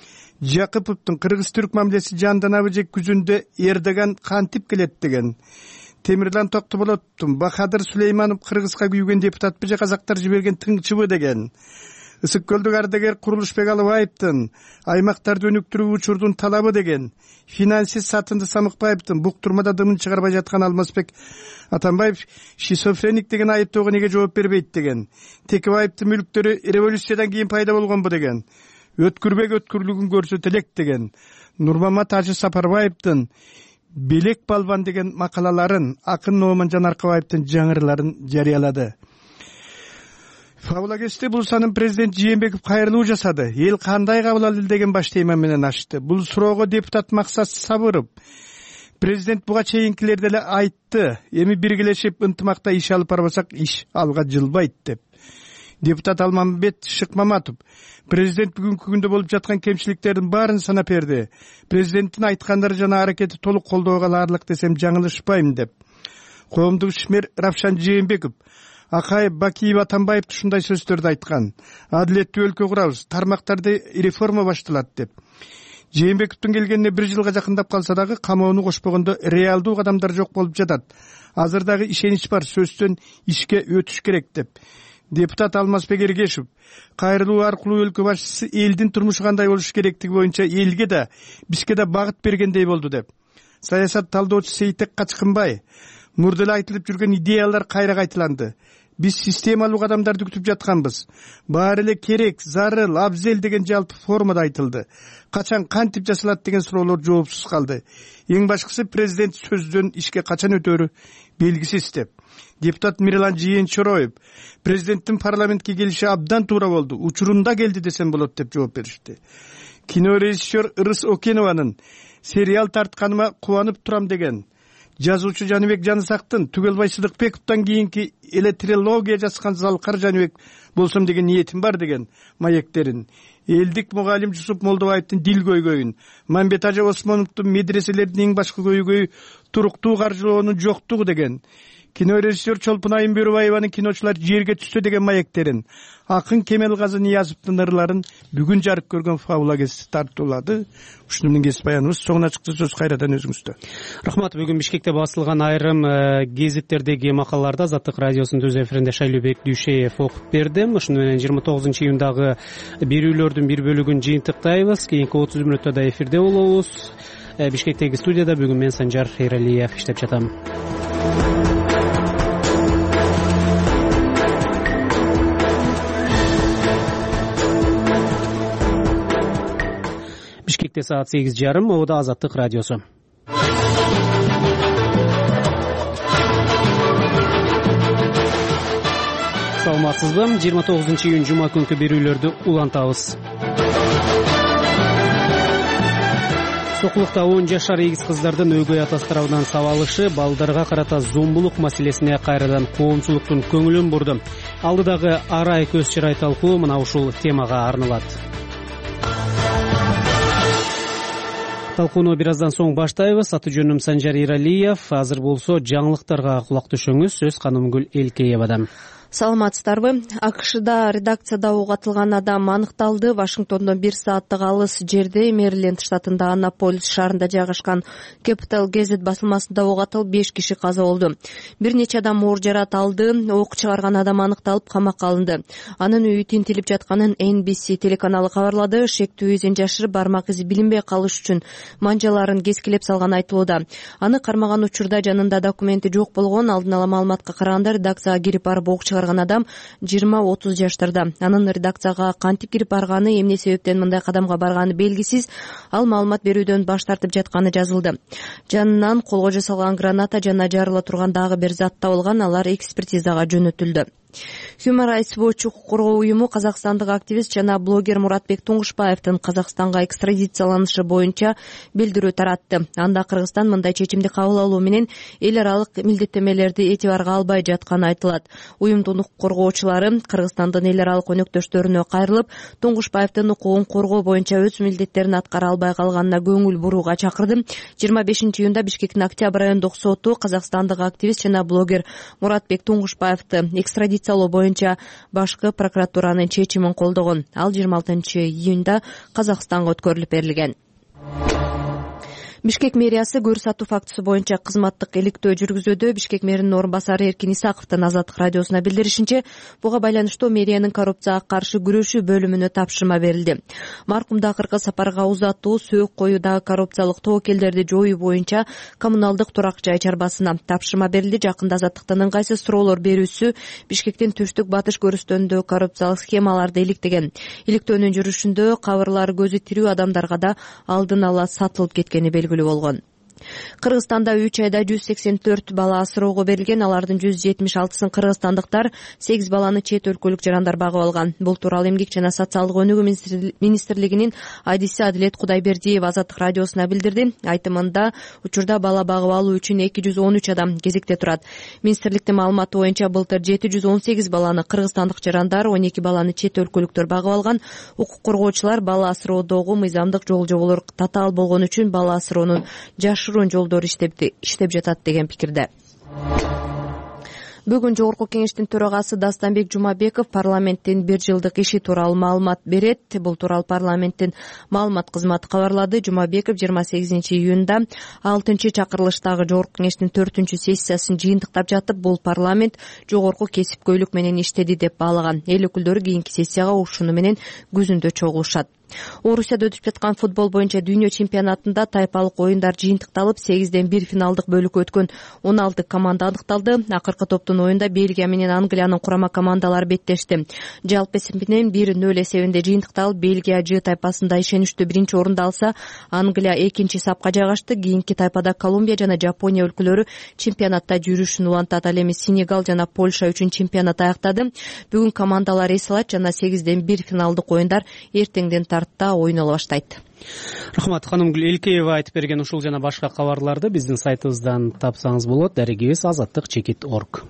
Жакыповдун кыргыз-түрк мамилеси жанданабы же күзүндө Эрдоган кантип келет деген, Темирлан Токтоболоттун Бахадыр Сулейманов Кыргызга күйгөн депутатпы же казактар жиберген тыңчыбы деген, Ысык көлдүк ардагер Курулушбек Алыбаевдин аймактарды өнүктүрүү учурдун талабы деген, финансист Сатынды Самыкбаевдин буктурмада дымын чыгарбай жаткан Алмазбек Атамбаев шизофреник деген айыптоого неге жооп бербейт деген, Текебаевдин мүлктөрү революциядан кийин пайда болгонбу деген, өткүрбек өткүрлүгүн көрсөтө элек деген, Нурмамат Ажы Сапарбаевдин Белек балбан деген макалаларын, акын Нооман Жанаркабаевдин жаңырларын жарыялады. Фабула гезити бул санын президент Жээнбеков кайрылуу жасады. Эл кандай кабыл алды деген баш тема менен ачты. Бул суроого депутат Максат Сабыров президент буга чейинкилерде эле айтты. Эми биргелешип ынтымакта иш алып барбасак иш алга жылбайт деп. Депутат Алмамбет Шыкмаматов президент бүгүнкү күндө болуп жаткан кемчиликтердин баарын санап берди. Президенттин айткандары жана аракети толук колдоого аларлык десем жаңылышпайм деп. Коомдук ишмер Равшан Жээнбеков Акаев, Бакиев, Атамбаев ушундай сөздөрдү айткан. Адилеттүү өлкө курабыз, тармактарды реформа башталат деп. Жээнбековдун келгенине бир жылга жакындап калса дагы камоону кошпогондо реалдуу кадамдар жок болуп жатат. Азыр дагы ишенич бар, сөздөн ишке өтүш керек деп. Депутат Алмазбек Эргешев кайрылуу аркылуу өлкө башчысы элдин турмушу кандай болуш керектиги боюнча элге да, бизге да багыт бергендей болду деп. Саясат талдоочу Сейтек Качкынбай мурда эле айтылып жүргөн идеялар кайра кайталанды. Биз системалуу кадамдарды күтүп жатканбыз. Баары эле керек, зарыл, абзел деген жалпы формада айтылды. Качан кантип жасалат деген суроолор жоопсуз калды. Эң башкысы президент сөздөн ишке качан өтөрү белгисиз деп. Депутат Мирлан Жыйынчороев президенттин парламентке келиши абдан туура болду, учурунда келди десем болот деп жооп беришти. Кинорежиссер Ырыс Окенованын сериал тартканыма кубанып турам деген, жазуучу Жаныбек Жанысактын Түгелбай Сыдыкбековдон кийинки эле трилогия жазган Залкар Жаныбек болсом деген ниетим бар деген маектерин, элдик мугалим Жусуп Молдобаевдин дил көйгөйүн, Мамбет Ажа Осмоновдун медреселердин эң башкы көйгөйү туруктуу каржылоонун жоктугу деген, кинорежиссер Чолпун Айымбөрөбаеванын киночулар жерге түстү деген маектерин, акын Кемелгазы Ниязовдун ырларын бүгүн жарык көргөн фабула гезити тартуулады. Ушуну менен кесип баяныбыз соңуна чыкты. Сөз кайрадан өзүңүздө. Рахмат. Бүгүн Бишкекте басылган айрым гезиттердеги макалаларды Азаттык радиосунун өз эфиринде Шайлообек Дүйшеев окуп берди. Ушуну менен жыйырма тогузунчу июндагы берүүлөрдүн бир бөлүгүн жыйынтыктайбыз. Кийинки отуз мүнөттө да эфирде болобуз. Бишкектеги студияда бүгүн мен Санжар Эралиев иштеп жатам. Бишкекте саат сегиз жарым, Обода Азаттык радиосу. Саламатсызбы? жыйырма тогузунчу июнь жума күнкү берүүлөрдү улантабыз. Сокулукта он жашар эгиз кыздардын өгөй атасы тарабынан сабалышы балдарга карата зомбулук маселесине кайрадан коомчулуктун көңүлүн бурду. Алдыдагы арай көз чырай талкуу мына ушул темага арналат. Талкууну бир аздан соң баштайбыз. Аты жөнүм Санжар Эралиев. Азыр болсо жаңылыктарга кулак түшүңүз. Сөз Канымгүл Элкеевадан. Саламатсыздарбы? АКШда редакцияда ок атылган адам аныкталды. Вашингтондон бир сааттык алыс жерде Мэриленд штатында Аннаполис шаарында жайгашкан Capital Gazette басылмасында ок атылып беш киши каза болду. Бир нече адам оор жарат алды. Ок чыгарган адам аныкталып камакка алынды. Анын үйү тинтилип жатканын Эн Би Си телеканалы кабарлады. Шектүү изин жашырып, бармак изи билинбей калыш үчүн манжаларын кескилеп салган айтылууда. Аны кармаган учурда жанында документи жок болгон. Алдын ала маалыматка караганда редакцияга кирип барып ок адам жыйырма отуз жаштарда. Анын редакцияга кантип кирип барганы, эмне себептен мындай кадамга барганы белгисиз. Ал маалымат берүүдөн баш тартып жатканы жазылды. Жанынан колго жасалган граната жана жарыла турган дагы бир зат табылган. Алар экспертизага жөнөтүлдү. Human Rights Watch укук коргоо уюму казакстандык активист жана блогер Муратбек Туңгушбаевдин Казакстанга экстрадицияланышы боюнча билдирүү таратты. Анда Кыргызстан мындай чечимди кабыл алуу менен эл аралык милдеттенмелерди этибарга албай жатканы айтылат. Уюмдун укук коргоочулары Кыргызстандын эл аралык өнөктөштөрүнө кайрылып, Туңгушбаевдин укугун коргоо боюнча өз милдеттерин аткара албай калганына көңүл бурууга чакырды. жыйырма бешинчи июнда Бишкектин Октябрь райондук соту казакстандык активист жана блогер Муратбек Туңгушбаевди экстрадициялоо боюнча башкы прокуратуранын чечимин колдогон. Ал жыйырма алтынчы июнда Казакстанга өткөрүлүп берилген. Бишкек мэриясы көрсөтүү фактысы боюнча кызматтык иликтөө жүргүзүүдө. Бишкек мэринин орун басары Эркин Исаковдун Азаттык радиосуна билдиришинче, буга байланыштуу мэриянын коррупцияга каршы күрөшүү бөлүмүнө тапшырма берилди. Маркумду акыркы сапарга узатуу, сөөк коюудагы коррупциялык тобокелдерди жоюу боюнча коммуналдык турак жай чарбасына тапшырма берилди. Жакында Азаттыктын ыңгайсыз суроолор берүүсү Бишкектин түштүк батыш көрүстөрүндө коррупциялык схемаларды иликтеген. Иликтөөнүн жүрүшүндө кабырлар көзү тирүү адамдарга да алдын ала сатылып кеткени белгилүү болгон. Кыргызстанда үч айда жүз сексен төрт бала асыроого берилген. Алардын жүз жетимиш алтысын кыргызстандыктар, сегиз баланы чет өлкөлүк жарандар багып алган. Бул тууралуу Эмгек жана социалдык өнүгүү министрлигинин айдиси Адилет Кудайбердиева Азаттык радиосуна билдирди. Айтымында, учурда бала багып алуу үчүн эки жүз он үч адам кезекте турат. Министрликтин маалыматы боюнча былтыр жети жүз он сегиз баланы кыргызстандык жарандар, он эки баланы чет өлкөлүктөр багып алган. Укук коргоочулар бала асыроодогу мыйзамдык жол-жоболор татаал болгон үчүн бала асыроонун жашыруун жолдор иштеп жатат деген пикирде. Бүгүн Жогорку кеңештин төрагасы Дастанбек Жумабеков парламенттин бир жылдык иши тууралуу маалымат берет. Бул тууралуу парламенттин маалымат кызматы кабарлады. Жумабеков жыйырма сегизинчи июнда алтынчы чакырылыштагы Жогорку кеңештин төртүнчү сессиясын жыйынтыктап жатып, бул парламент жогорку кесипкөйлүк менен иштеди деп баалаган. Эл өкүлдөрү кийинки сессияга ушуну менен күзүндө чогулушат. Орусияда өтүп жаткан футбол боюнча дүйнө чемпионатында тайпалык оюндар жыйынтыкталып, сегизден бир финалдык бөлүккө өткөн он алты команда аныкталды. Акыркы топтун оюнда Бельгия менен Англиянын курама командалары беттешти. Жалпы эсеп менен бир нөл эсебинде жыйынтыкталып, Бельгия Ж тайпасында ишеничтүү биринчи орунду алса, Англия экинчи сапка жайгашты. Кийинки тайпада Колумбия жана Жапония өлкөлөрү чемпионатта жүрүшүн улантат. Ал эми Сенегал жана Польша үчүн чемпионат аяктады. Бүгүн командалар эс алат жана сегизден бир финалдык оюндар эртеңден шартта ойнола баштайт. Рахмат. Ханымгүл Элкеева айтып берген ушул жана башка кабарларды биздин сайтыбыздан тапсаңыз болот. Дарегибиз азаттык чекит точка орг.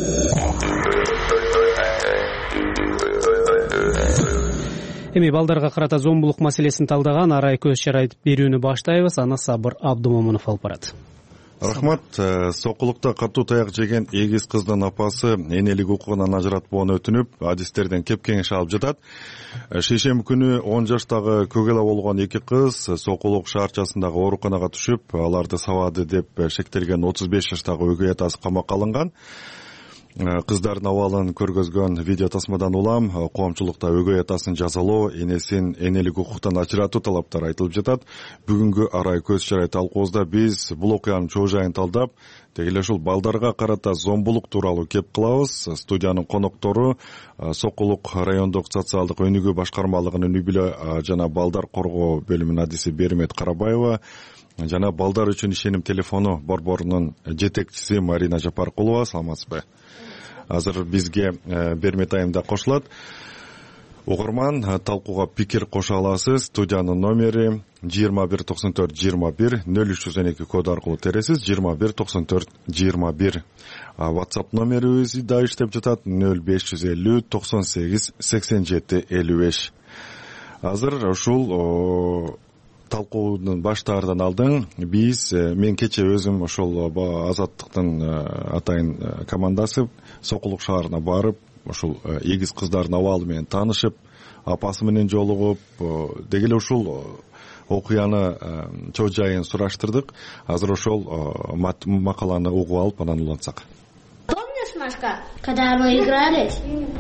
Эми балдарга карата зомбулук маселесин талдаган арай көз чарайт берүүнү баштайбыз. Аны Сабыр Абдумомунов алып барат. Рахмат. Сокулукта катуу таяк жеген эгиз кыздын апасы энелик укугунан ажыратпоону өтүнүп, адистерден кеп кеңеш алып жатат. Шейшемби күнү он жаштагы көгала болгон эки кыз Сокулук шаарчасындагы ооруканага түшүп, аларды сабады деп шектелген отуз беш жаштагы өгөй атасы камакка алынган. Кыздардын абалын көргөзгөн видео тасмадан улам коомчулукта өгөй атасын жазалоо, энесин энелик укуктан ажыратуу талаптары айтылып жатат. Бүгүнкү арай көз чарай талкуубузда биз бул окуянын чоо жайын талдап, деги эле ушул балдарга карата зомбулук тууралуу кеп кылабыз. Студиянын коноктору Сокулук райондук социалдык өнүгүү башкармалыгынын үй бүлө жана балдар коргоо бөлүмүнүн адиси Беримет Карабаева жана балдар үчүн ишеним телефону борборунун жетекчиси Марина Жапаркулова. Саламатсызбы? Азыр бизге Бермет айым да кошулат. Угарман, талкууга пикир кошо аласыз. Студиянын номери жыйырма бир токсон төрт жыйырма бир нөл үч жүз он эки коду аркылуу тересиз. жыйырма бир токсон төрт жыйырма бир. WhatsApp номерибиз да иштеп жатат. нөл беш жүз элүү токсон сегиз сексен жети элүү беш. Азыр ушул талкуунун баштаардан алдын биз мен кече өзүм ошол Азаттыктын атайын командасы Сокулук шаарына барып, ошол эгиз кыздардын абалы менен таанышып, апасы менен жолугуп, деги эле ушул окуяны чоо жайын сураштырдык. Азыр ошол макаланы угуп алып, анан улантсак. Помнишь, Машка, когда мы игрались?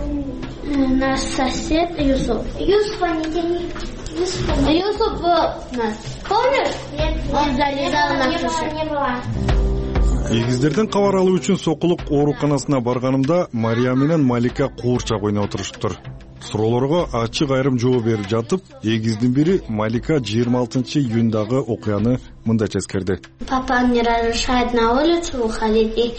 Наш сосед Юсуп. Юсуфа не тяни. Юсуп был нас. Помнишь? Нет, он залезал на крышу. Эгиздерден кабар алуу үчүн Сокулук ооруканасына барганымда Мария менен Малика куурчак ойноп отуруштур. Суроолорго ачык айрым жооп берип жатып, эгиздин бири Малика жыйырма алтынчы июндагы окуяны мындайча эскерди. Папа не разрешает на улицу выходить, и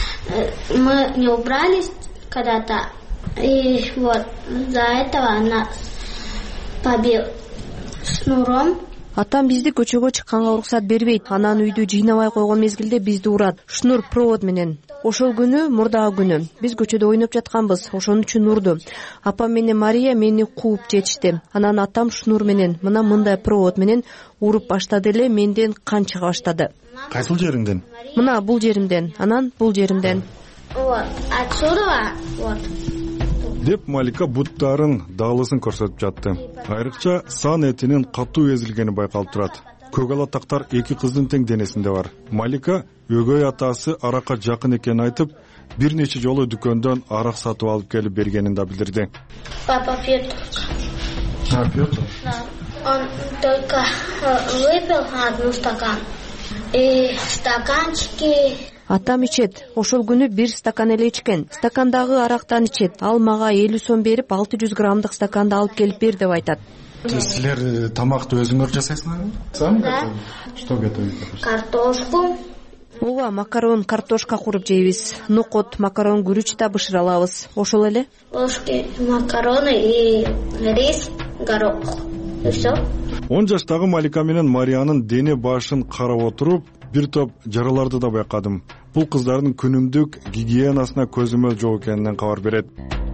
мы не убрались когда-то, и вот за этого нас побил шнуром. Атам бизди көчөгө чыкканга уруксат бербейт. Анан үйдү жыйнабай койгон мезгилде бизди урат. Шнур провод менен. Ошол күнү, мурдагы күнү, биз көчөдө ойноп жатканбыз. Ошон үчүн урду. Апам менен Мария мени кууп жетишти. Анан атам шнур менен, мына мындай провод менен уруп баштады эле, менден кан чыга баштады. Кайсыл жериңден? Мына бул жеримден, анан бул жеримден. Вот, отсюда, вот. Деп Малика буттарын даалысын көрсөтүп жатты. Айрыкча сан этинин катуу эзилгени байкалып турат. Көгала тактар эки кыздын тең денесинде бар. Малика өгөй атасы аракка жакын экенин айтып, бир нече жолу дүкөндөн арак сатып алып келип бергенин да билдирди. Папа пьет. А, пьет? Да. Он только выпил одну стакан. И стаканчики... Атам ичет. Ошол күнү бир стакан эле ичкен. Стакандагы арактан ичет. Ал мага элүү сом берип, алты жүз граммдык стаканды алып келип бер деп айтат. Силер тамакты өзүңөр жасайсыңарбы? Да. Что готовите? Картошку. Ооба, макарон, картошка куруп жейбиз. Нокот, макарон, күрүч да бышыра алабыз. Ошол эле. Ложки макароны и рис, горох. И всё. он жаштагы Малика менен Мариянын дене башын карап отуруп, бир топ жараларды да байкадым. Бул кыздардын күнүмдүк гигиенасына көзөмөл жок экенинен кабар берет.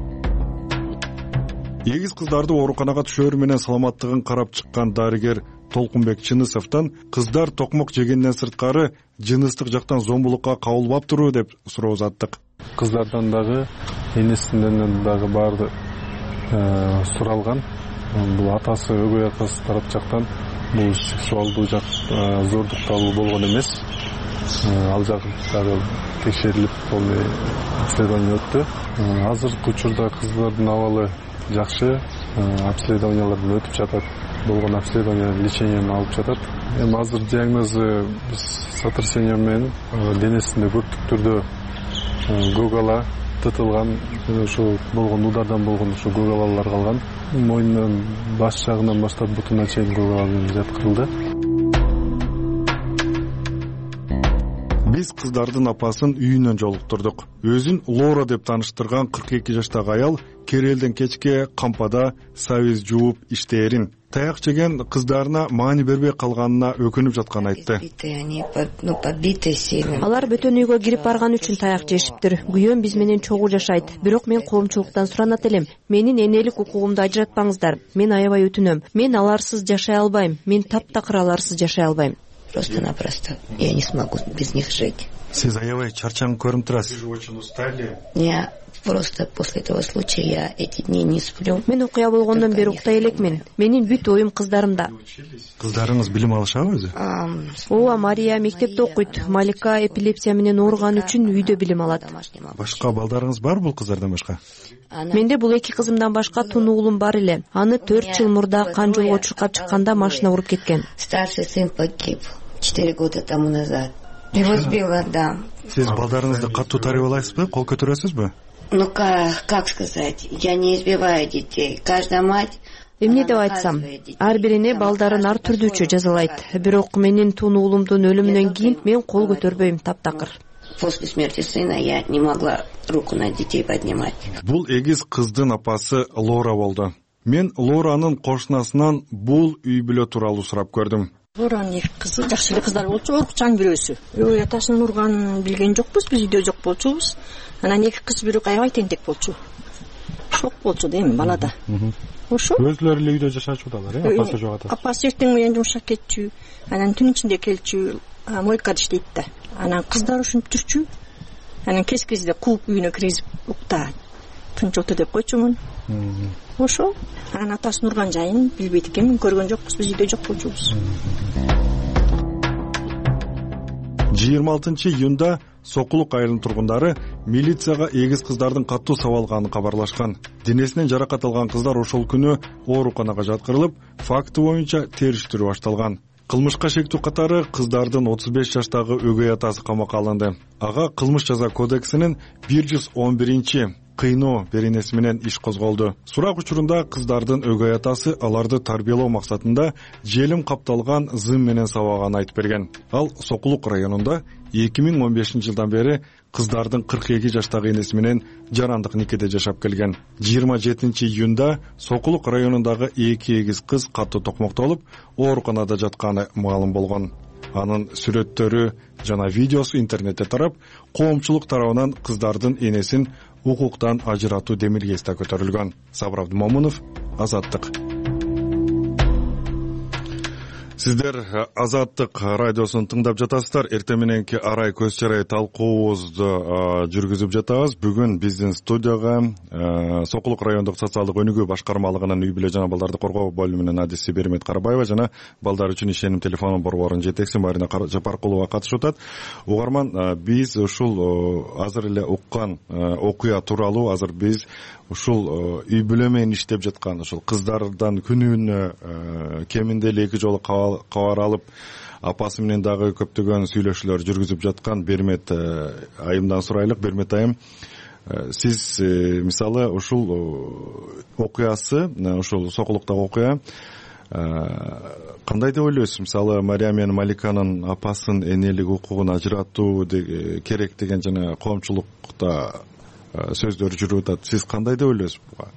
Эгиз кыздарды ооруканага түшөрү менен саламаттыгын карап чыккан дарыгер Толкунбек Чынысовдон кыздар токмок жегенден сырткары жыныстык жактан зомбулукка кабылбаптырбы деп суроо узаттык. Кыздардан дагы, энесинен дагы баарды суралган. Бул атасы, өгөй атасы тарап жактан бул сексуалдуу жак зордукталуу болгон эмес. Ал жак дагы текшерилип, полный обследование өттү. Азыркы учурда кыздардын абалы жакшы, обследованиялардан өтүп жатат. Болгон обследование, лечениени алып жатат. Эми азыр диагнозу биз сотрясение менен денесинде көптүк түрдө гөгала тытылган, ошо болгон удардан болгон ошо гөгалалар калган. Мойнунан баш жагынан баштап бутуна чейин гөгала менен жаткырылды. биз кыздардын апасын үйүнөн жолуктурдук. Өзүн Лора деп тааныштырган кырк эки жаштагы аял Керелден кечке кампада сабиз жууп иштээрин, таяк жеген кыздарына маани бербей калганына өкүнүп жатканын айтты. Алар бөтөн үйгө кирип барган үчүн таяк жешиптир. Күйөөм биз менен чогуу жашайт. Бирок мен коомчулуктан суранат элем. Менин энелик укугумду ажыратпаңыздар. Мен аябай өтүнөм. Мен аларсыз жашай албайм. Мен таптакыр аларсыз жашай албайм. Просто-напросто я не смогу без них жить. Сиз аябай чарчаңып көрүнүп турасыз. Вы же очень устали. Я просто после этого случая я эти дни не сплю. Мен окуя болгондон бери уктай элекмин. Менин бүт оюм кыздарымда. Кыздарыңыз билим алышабы өзү? Ооба, Мария мектепте окуйт. Малика эпилепсия менен ооруган үчүн үйдө билим алат. Башка балдарыңыз бар бул кыздардан башка? Менде бул эки кызымдан башка тун уулум бар эле. Аны төрт жыл мурда кан жолго чуркап чыкканда машина уруп кеткен. Старший сын погиб четыре года тому назад. Его сбила, да. Сиз балдарыңызды катуу тарбиялайсызбы, кол көтөрөсүзбү? Ну как, как сказать, я не избиваю детей. Каждая мать. Эмне деп айтсам, ар бирине балдарын ар түрдүүчө жазалайт. Бирок менин тун уулумдун өлүмүнөн кийин мен кол көтөрбөйм, таптакыр. После смерти сына я не могла руку на детей поднимать. Бул эгиз кыздын апасы Лора болду. Мен Лоранын кошунасынан бул үй бүлө тууралуу сурап көрдүм. Лоранын эки кызы жакшы эле кыздар болчу, орукчан бирөөсү. Үй атасынын урганын билген жокпуз, биз үйдө жок болчубуз. Анан эки кыз бирок аябай тентек болчу. Шок болчу да эми балада. Ошо. Өзлөрү эле үйдө жашачудалар, э, апасы жок атасы. Апасы эртең менен жумушка кетчү. Анан түн ичинде келчү, мойкада иштейт да. Анан кыздар ушинтип жүрчү. Анан кез кезде кууп үйүнө киргизип укта. Тынч отур деп койчумун. Ошо. Анан атасынын урган жайын билбейт экен, көргөн жокпуз, биз үйдө жок болчубуз. жыйырма алтынчы июнда Сокулук айылынын тургундары милицияга эгиз кыздардын катуу сабалганын кабарлашкан. Денесинен жаракат алган кыздар ошол күнү ооруканага жаткырылып, факты боюнча териштирүү башталган. Кылмышка шектүү катары кыздардын отуз беш жаштагы өгөй атасы камакка алынды. Ага кылмыш жаза кодексинин бир жүз он биринчи кыйноо беренеси менен иш козголду. Сурак учурунда кыздардын өгөй атасы аларды тарбиялоо максатында желим капталган зым менен сабаганын айтып берген. Ал Сокулук районунда эки миң он бешинчи жылдан бери кыздардын кырк эки жаштагы энеси менен жарандык никеде жашап келген. жыйырма жетинчи июнда Сокулук районундагы эки эгиз кыз катуу токмоктолуп, ооруканада жатканы маалым болгон. Анын сүрөттөрү жана видеосу интернетте тарап, коомчулук тарабынан кыздардын энесин укуктан ажыратуу демилгеси көтөрүлгөн. Сабыр Абдымомунов, Азаттык. Сиздер Азаттык радиосун тыңдап жатасыздар. Эртең мененки арай көз чарай талкуубузду жүргүзүп жатабыз. Бүгүн биздин студияга Сокулук райондук социалдык өнүгүү башкармалыгынын үй бүлө жана балдарды коргоо бөлүмүнүн адиси Бермет Карабаева жана балдар үчүн ишеним телефонунун борборунун жетекчиси Марина Жапаркулова катышып атат. Угарман, биз ушул азыр эле уккан окуя тууралуу азыр биз ушул үй бүлө менен иштеп жаткан ушул кыздардан күнүнө кеминде эле эки жолу кабар алып, апасы менен дагы көптөгөн сүйлөшүүлөр жүргүзүп жаткан Бермет айымдан сурайлык. Бермет айым, сиз мисалы ушул окуясы, ушул Сокулуктагы окуя кандай деп ойлойсуз? Мисалы Мария менен Маликанын апасын энелик укугун ажыратуу керек деген жана коомчулукта сөздөр жүрүп атат. Сиз кандай деп ойлойсуз буга?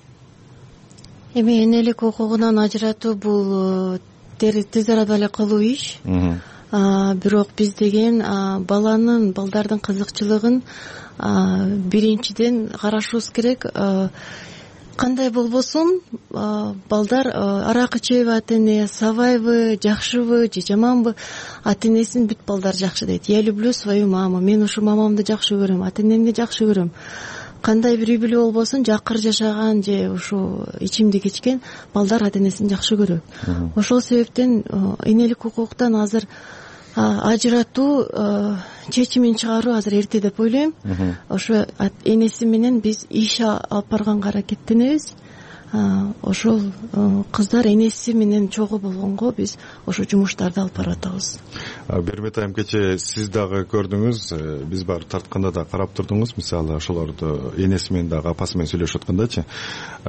Эми энелик укугунан ажыратуу бул тез арада эле кылуу иш. Бирок биз деген баланын, балдардын кызыкчылыгын биринчиден карашыбыз керек. Кандай болбосун, балдар арак ичеби, ата эне сабайбы, жакшыбы же жаманбы, ата энесин бүт балдар жакшы дейт. Я люблю свою маму. Мен ушу мамамды жакшы көрөм, ата энемди жакшы көрөм. Кандай бир үй бүлө болбосун, жакыр жашаган же ушу ичимдик ичкен балдар ата энесин жакшы көрөт. Ошол себептен энелик укуктан азыр ажыратуу чечимин чыгаруу азыр эрте деп ойлойм. Ошо энеси менен биз иш алып барганга аракеттенебиз. Ошол кыздар энеси менен чогуу болгонго биз ошо жумуштарды алып барып атабыз. Бермет айым, кечээ сиз дагы көрдүңүз, биз бар тартканда да карап турдуңуз, мисалы ошолорду энеси менен дагы апасы менен сүйлөшүп аткандачы.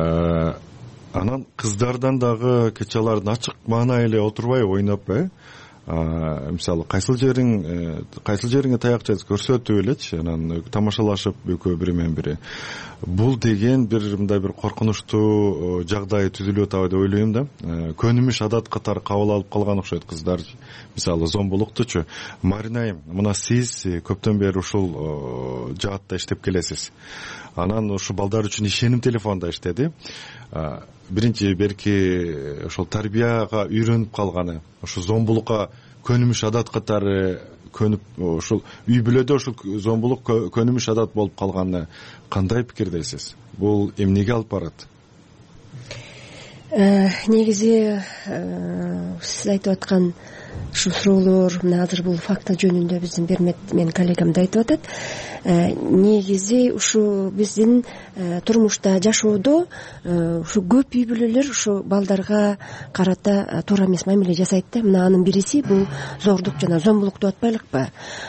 Анан кыздардан дагы кечээ алардын ачык маанай эле отурбай ойноп, э мисалы кайсыл жериң кайсыл жериңе таяк жазып көрсөтүп элечи, анан тамашалашып экөө бири менен бири. Бул деген бир мындай бир коркунучтуу жагдай түзүлүп атабы деп ойлойм да. Көнүмүш адат катары кабыл алып калган окшойт кыздар. Мисалы зомбулуктучу. Маринайым, мына сиз көптөн бери ушул жаатта иштеп келесиз. Анан ушу балдар үчүн ишеним телефонда иштеди. Биринчи берки ошол тарбияга үйрөнүп калганы, ошо зомбулукка көнүмүш адат катары көнүп, ошол үй бүлөдө ошол зомбулук көнүмүш адат болуп калганына кандай пикирдесиз? Бул эмнеге алып барат? Негизи сиз айтып аткан ушул суроолор мына азыр бул факты жөнүндө биздин Бермет менин коллегам да айтып атат. Негизи ушу биздин турмушта жашоодо ушу көп үй бүлөлөр ушу балдарга карата туура эмес мамиле жасайт да. Мына анын бириси бул зордук жана зомбулук деп атпайлыкпы?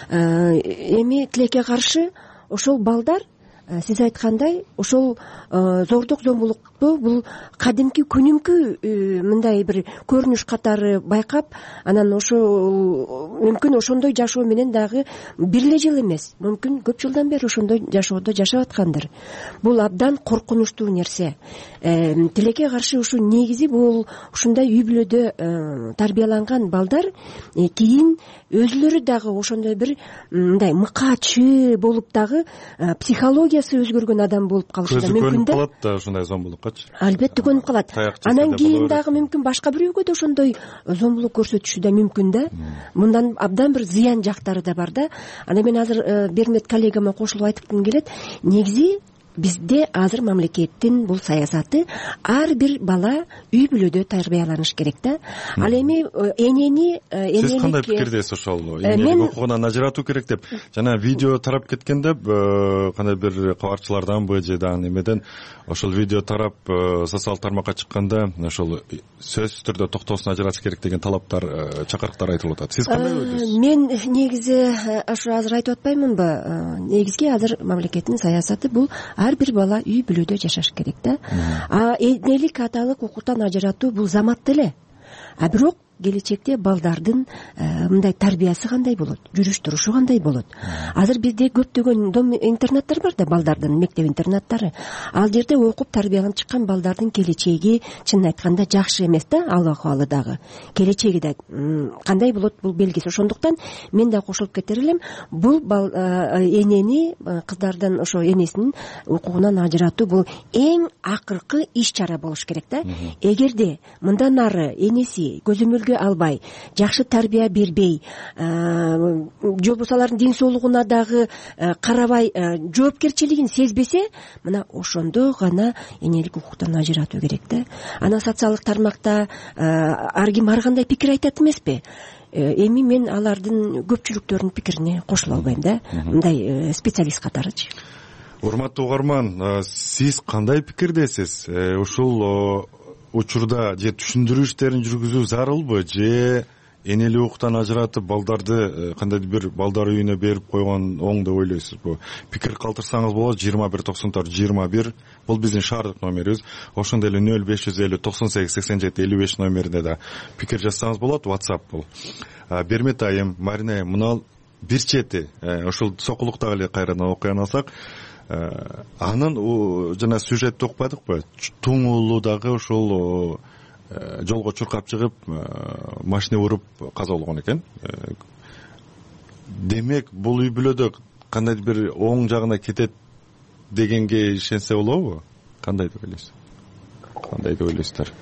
Эми тилекке каршы ошол балдар сиз айткандай ошол зордук зомбулукту бул кадимки күнүмкү мындай бир көрүнүш катары байкап, анан ошол мүмкүн ошондой жашоо менен дагы бир эле жыл эмес, мүмкүн көп жылдан бери ошондой жашоодо жашап аткандыр. Бул абдан коркунучтуу нерсе. Тилекке каршы ушу негизи бул ушундай үй бүлөдө тарбияланган балдар кийин өзүлөрү дагы ошондой бир мындай мыкаачы болуп дагы психологиясы өзгөргөн адам болуп калышы да мүмкүн да. Көнүп калат да ушундай зомбулуккачы. Албетте көнүп калат. Анан кийин дагы мүмкүн башка бирөөгө да ошондой зомбулук көрсөтүшү да мүмкүн да. Мындан абдан бир зыян жактары да бар да. Анан мен азыр Бермет коллегама кошулуп айткым келет. Негизи бизде азыр мамлекеттин бул саясаты ар бир бала үй бүлөдө тарбияланыш керек да. Ал эми энени энелик. Сиз кандай пикирдесиз ошол? Энелик укугунан ажыратуу керек деп жана видео тарап кеткенде кандай бир кабарчыларданбы же дагы эмеден ошол видео тарап социалдык тармакка чыкканда ошол сөзсүз түрдө токтоосун ажыратыш керек деген талаптар, чакырыктар айтылып атат. Сиз кандай ойлойсуз? Мен негизи ошо азыр айтып атпаймынбы? Негизги азыр мамлекеттин саясаты бул ар бир бала үй бүлөдө жашаш керек да. А энелик аталык укуктан ажыратуу бул замат эле. А бирок келечекте балдардын мындай тарбиясы кандай болот, жүрүш турушу кандай болот? Азыр бизде көптөгөн дом интернаттар бар да, балдардын мектеп интернаттары. Ал жерде окуп тарбияланып чыккан балдардын келечеги чынын айтканда жакшы эмес да, ал акыбалы дагы. Келечеги да кандай болот бул белгисиз. Ошондуктан мен да кошулуп кетер элем, бул энени кыздардан ошо энесинин укугунан ажыратуу бул эң акыркы иш чара болуш керек да. Эгерде мындан ары энеси көзөмөлгө албай, жакшы тарбия бербей, же болбосо алардын ден соолугуна дагы карабай, жоопкерчилигин сезбесе, мына ошондо гана энелик укуктан ажыратуу керек да. Анан социалдык тармакта ар ким ар кандай пикир айтат эмеспи? Эми мен алардын көпчүлүктөрүнүн пикирине кошула албайм да, мындай специалист катарычы. Урматтуу угарман, сиз кандай пикирдесиз? Ушул учурда же түшүндүрүү иштерин жүргүзүү зарылбы, же энелик укуктан ажыратып балдарды кандайдыр бир балдар үйүнө берип койгон оң деп ойлойсузбу? Пикир калтырсаңыз болот. жыйырма бир токсон төрт жыйырма бир бул биздин шаардык номерибиз. Ошондой эле нөл беш жүз элүү токсон сегиз сексен жети элүү беш номерине да пикир жазсаңыз болот. WhatsApp бул. Бермет айым, Марина айым, мына бир чети ошол сокулуктагы эле кайрадан окуян алсак, анын жана сюжетти укпадыкпы? Туң уулу дагы ошол жолго чуркап чыгып, машина уруп каза болгон экен. Демек, бул үй бүлөдө кандайдыр бир оң жагына кетет дегенге ишенсе болобу? Кандай деп ойлойсуз? Кандай деп ойлойсуздар?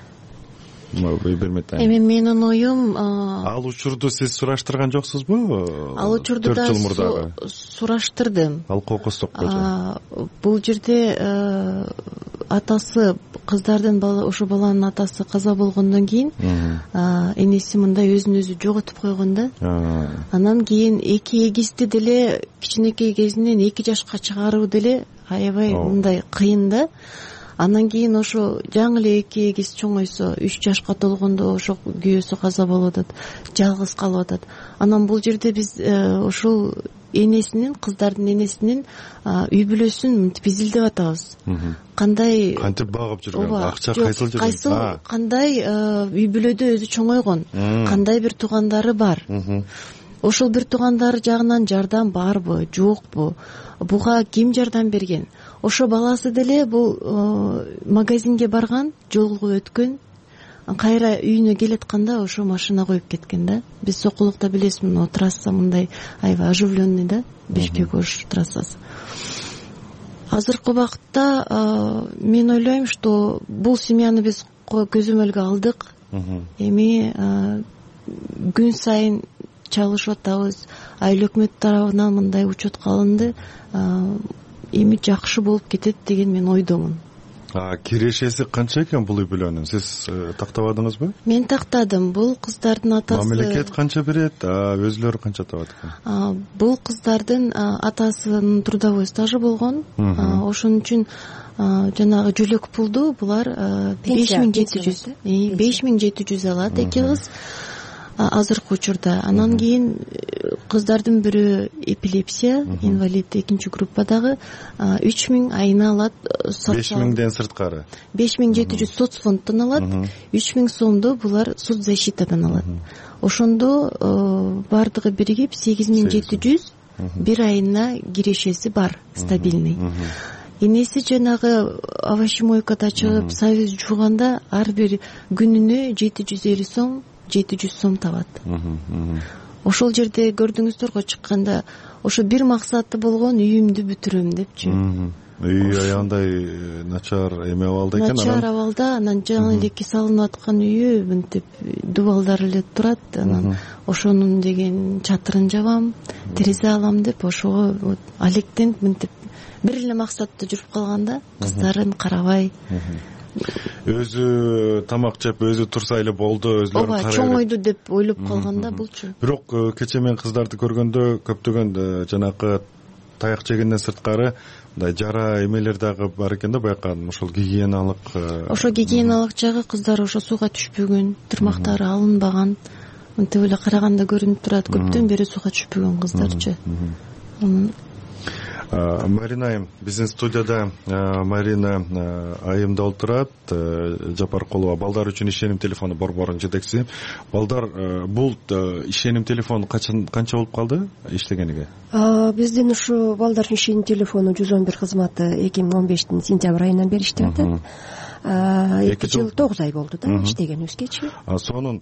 Эми менин оюм, ал учурду сиз сураштырган жоксузбу? Ал учурду да сураштырдым. Ал кокустук болчу. Бул жерде атасы, кыздардын ошо баланын атасы каза болгондон кийин энеси мындай өзүн өзү жоготуп койгон да. Анан кийин эки эгизди деле кичинекей кезинен эки жашка чыгаруу деле аябай мындай кыйын да. Андан кийин ошо жаңы эле эки эгиз чоңойсо, үч жашка толгондо ошо күйөөсү каза болуп атат, жалгыз калып атат. Анан бул жерде биз ошол энесинин кыздардын энесинин үй бүлөсүн мынтип изилдеп атабыз. Кандай кантип багып жүргөн, акча кайсыл жүргөн, кайсыл кандай үй бүлөдө өзү чоңойгон, кандай бир туугандары бар, ошол бир туугандары жагынан жардам барбы, жокпу, буга ким жардам берген, ошо баласы деле бул магазинге барган, жолго өткөн, кайра үйүнө келатканда ошо машина коюп кеткен да. Биз Сокулукта билесиз, мына трасса мындай аябай оживленный да, Бишкек-Ош трассасы. Азыркы убакытта мен ойлойм, что бул семьяны биз көзөмөлгө алдык. Эми күн сайын чалышып атабыз. Айыл өкмөт тарабынан мындай учетка алынды. Эми жакшы болуп кетет деген мен ойдомун. Кирешеси канча экен бул үй бүлөнүн? Сиз тактабадыңызбы? Мен тактадым. Бул кыздардын атасы мамлекет канча берет, өзүлөрү канча табат экен? Бул кыздардын атасынын трудовой стажы болгон. Ошон үчүн жанагы жөлөк пулду булар беш миң жети жүз беш миң жети жүз алат эки кыз азыркы учурда. Анан кийин кыздардын бирөө эпилепсия, инвалид экинчи группадагы үч миң айына алат. беш миңден сырткары беш миң жети жүз соцфонддон алат, үч миң сомду булар соцзащитадан алат. Ошондо бардыгы биригип сегиз миң жети жүз бир айына кирешеси бар, стабильный. Энеси жанагы овощемойкада чыгып, сабиз жууганда ар бир күнүнө жети жүз элүү сом, жети жүз сом табат. Ошол жерде көрдүңүздөр го чыкканда, ошо бир максаты болгон үйүмдү бүтүрөм депчи. Үй аябай начар эме абалда экен. Начар абалда, анан жаңы элекке салынып аткан үйү мынтип дубалдар эле турат. Анан ошонун деген чатырын жабам, терезе алам деп ошого алектенип мынтип бир эле максатта жүрүп калганда, кыздарын карабай. Өзү тамак жеп, өзү турса эле болду, өзүлөрүн карай. Ооба, чоңойду деп ойлоп калганда булчу. Бирок кече мен кыздарды көргөндө көптөгөн жанакы таяк жегенден сырткары мындай жара эмелер дагы бар экен да, байкадым. Ошол гигиеналык ошо гигиеналык жагы кыздар ошо сууга түшпөгөн, тырмактары алынбаган, мынтип эле караганда көрүнүп турат. Көптөн бери сууга түшпөгөн кыздарчы. Марина айым, биздин студияда Марина айым да отурат, Жапаркулова, балдар үчүн ишеним телефону борборунун жетекчиси. Балдар, бул ишеним телефону канча болуп калды иштегениге? Биздин ушу балдар ишеним телефону жүз он бир кызматы эки миң он бештин сентябрь айынан бери иштеп атат. эки жыл тогуз ай болду да иштегенибизгечи. Сонун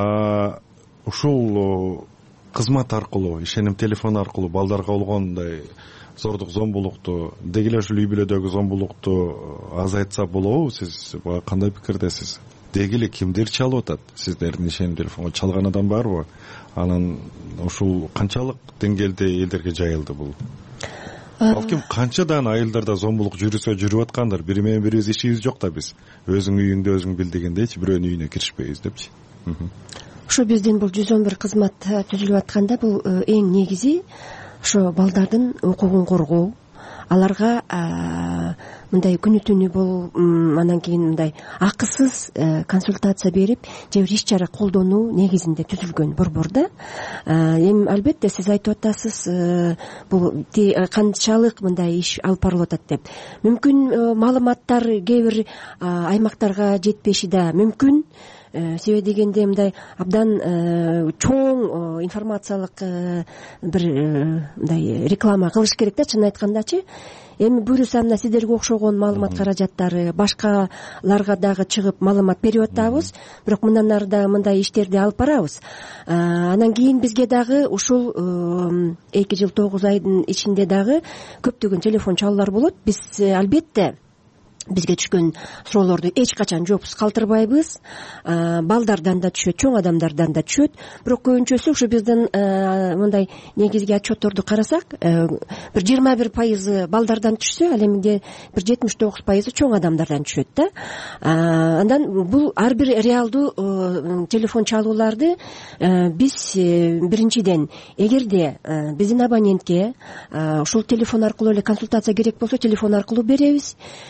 ушул кызмат аркылуу, ишеним телефону аркылуу балдарга болгондой зордук, зомбулукту, деги эле ушул үй бүлөдөгү зомбулукту азайтса болобу? Сиз кандай пикирдесиз? Деги эле кимдер чалып атат? Сиздердин ишеним телефонго чалган адам барбы? Анан ушул канчалык деңгээлде элдерге жайылды бул? Балким канчадан айылдарда зомбулук жүрүсө жүрүп аткандыр. Бири менен бирибиз ишибиз жок да, биз өзүң үйүңдө өзүң бил дегендейчи, бирөөнүн үйүнө киришпейбиз депчи. Ошо биздин бул жүз он бир кызмат түзүлүп атканда бул эң негизи ошо балдардын укугун коргоо, аларга мындай күнү түнү болуп, анан кийин мындай акысыз консультация берип, же бир иш чара колдонуу негизинде түзүлгөн борбор да. Эми албетте сиз айтып атасыз, бул канчалык мындай иш алып барылып атат деп. Мүмкүн маалыматтар кээ бир аймактарга жетпеши да мүмкүн. Себеби дегенде мындай абдан чоң информациялык бир мындай реклама кылыш керек да, чынын айткандачы. Эми буюрса мына сиздерге окшогон маалымат каражаттары башкаларга дагы чыгып маалымат берип атабыз, бирок мындан ары да мындай иштерди алып барабыз. Анан кийин бизге дагы ушул эки жыл тогуз айдын ичинде дагы көптөгөн телефон чалуулар болот. Биз албетте бизге түшкөн суроолорду эч качан жоопсуз калтырбайбыз. Балдардан да түшөт, чоң адамдардан да түшөт. Бирок көбүнчөсү ушу биздин мындай негизги отчетторду карасак, бир жыйырма бир пайызы балдардан түшсө, ал эмиде бир жетимиш тогуз пайызы чоң адамдардан түшөт да. Андан бул ар бир реалдуу телефон чалууларды биз биринчиден, эгерде биздин абонентке ушул телефон аркылуу эле консультация керек болсо, телефон аркылуу беребиз, же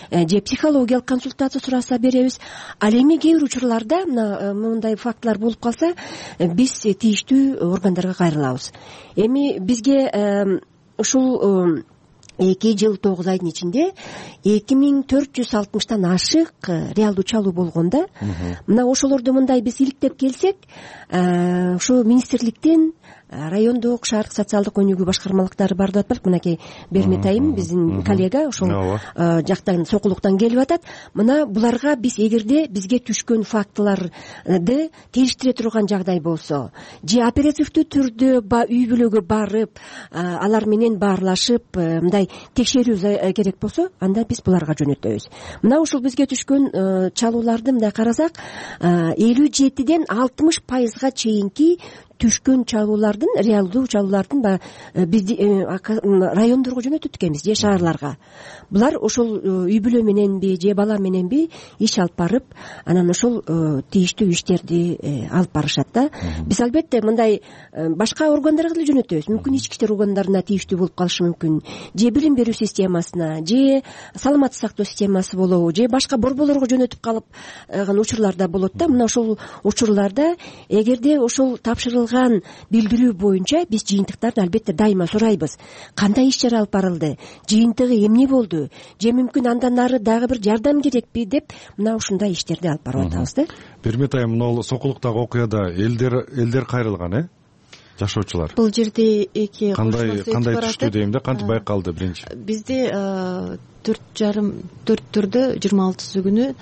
психологиялык консультация сураса беребиз. Ал эми кээ бир учурларда мына мындай фактылар болуп калса биз тийиштүү органдарга кайрылабыз. Эми бизге ушул эки жыл тогуз айдын ичинде эки миң төрт жүз алтымыштан ашык реалдуу чалуу болгон да. Мына ошолорду мындай биз иликтеп келсек, ошо министрликтен райондук, шаардык социалдык өнүгүү башкармалыктары бар деп атпайбы. Мынакей Бермет айым биздин коллега ошол жактан Сокулуктан келип атат. Мына буларга биз эгерде бизге түшкөн фактыларды териштире турган жагдай болсо, же оперативдүү түрдө үй бүлөгө барып, алар менен баарлашып, мындай текшерүү керек болсо, анда биз буларга жөнөтөбүз. Мына ушул бизге түшкөн чалууларды мындай карасак, элүү жетиден алтымыш пайызга чейинки түшкөн чалуулардын, реалдуу чалуулардын биз райондорго жөнөтөт экенбиз, же шаарларга. Булар ошол үй бүлө мененби, же бала мененби иш алып барып, анан ошол тийиштүү иштерди алып барышат да. Биз албетте мындай башка органдарга деле жөнөтөбүз. Мүмкүн ички иштер органдарына тийиштүү болуп калышы мүмкүн, же билим берүү системасына, же саламаттык сактоо системасы болобу, же башка борборлорго жөнөтүп калып учурлар да болот да. Мына ошол учурларда эгерде ошол тапшырылган билдирүү боюнча биз жыйынтыктарды албетте дайыма сурайбыз. Кандай иш чара алып барылды, жыйынтыгы эмне болду, же мүмкүн андан ары дагы бир жардам керекпи деп мына ушундай иштерди алып барып атабыз да. Бермет айым, мына Сокулуктагы окуяда элдер элдер кайрылган, э? Жашоочулар. Бул жерде эки кандай кандай түштү дейм да, кантип байкалды биринчи? Бизде төрт жарым төрт түрдө жыйырма алтысы күнү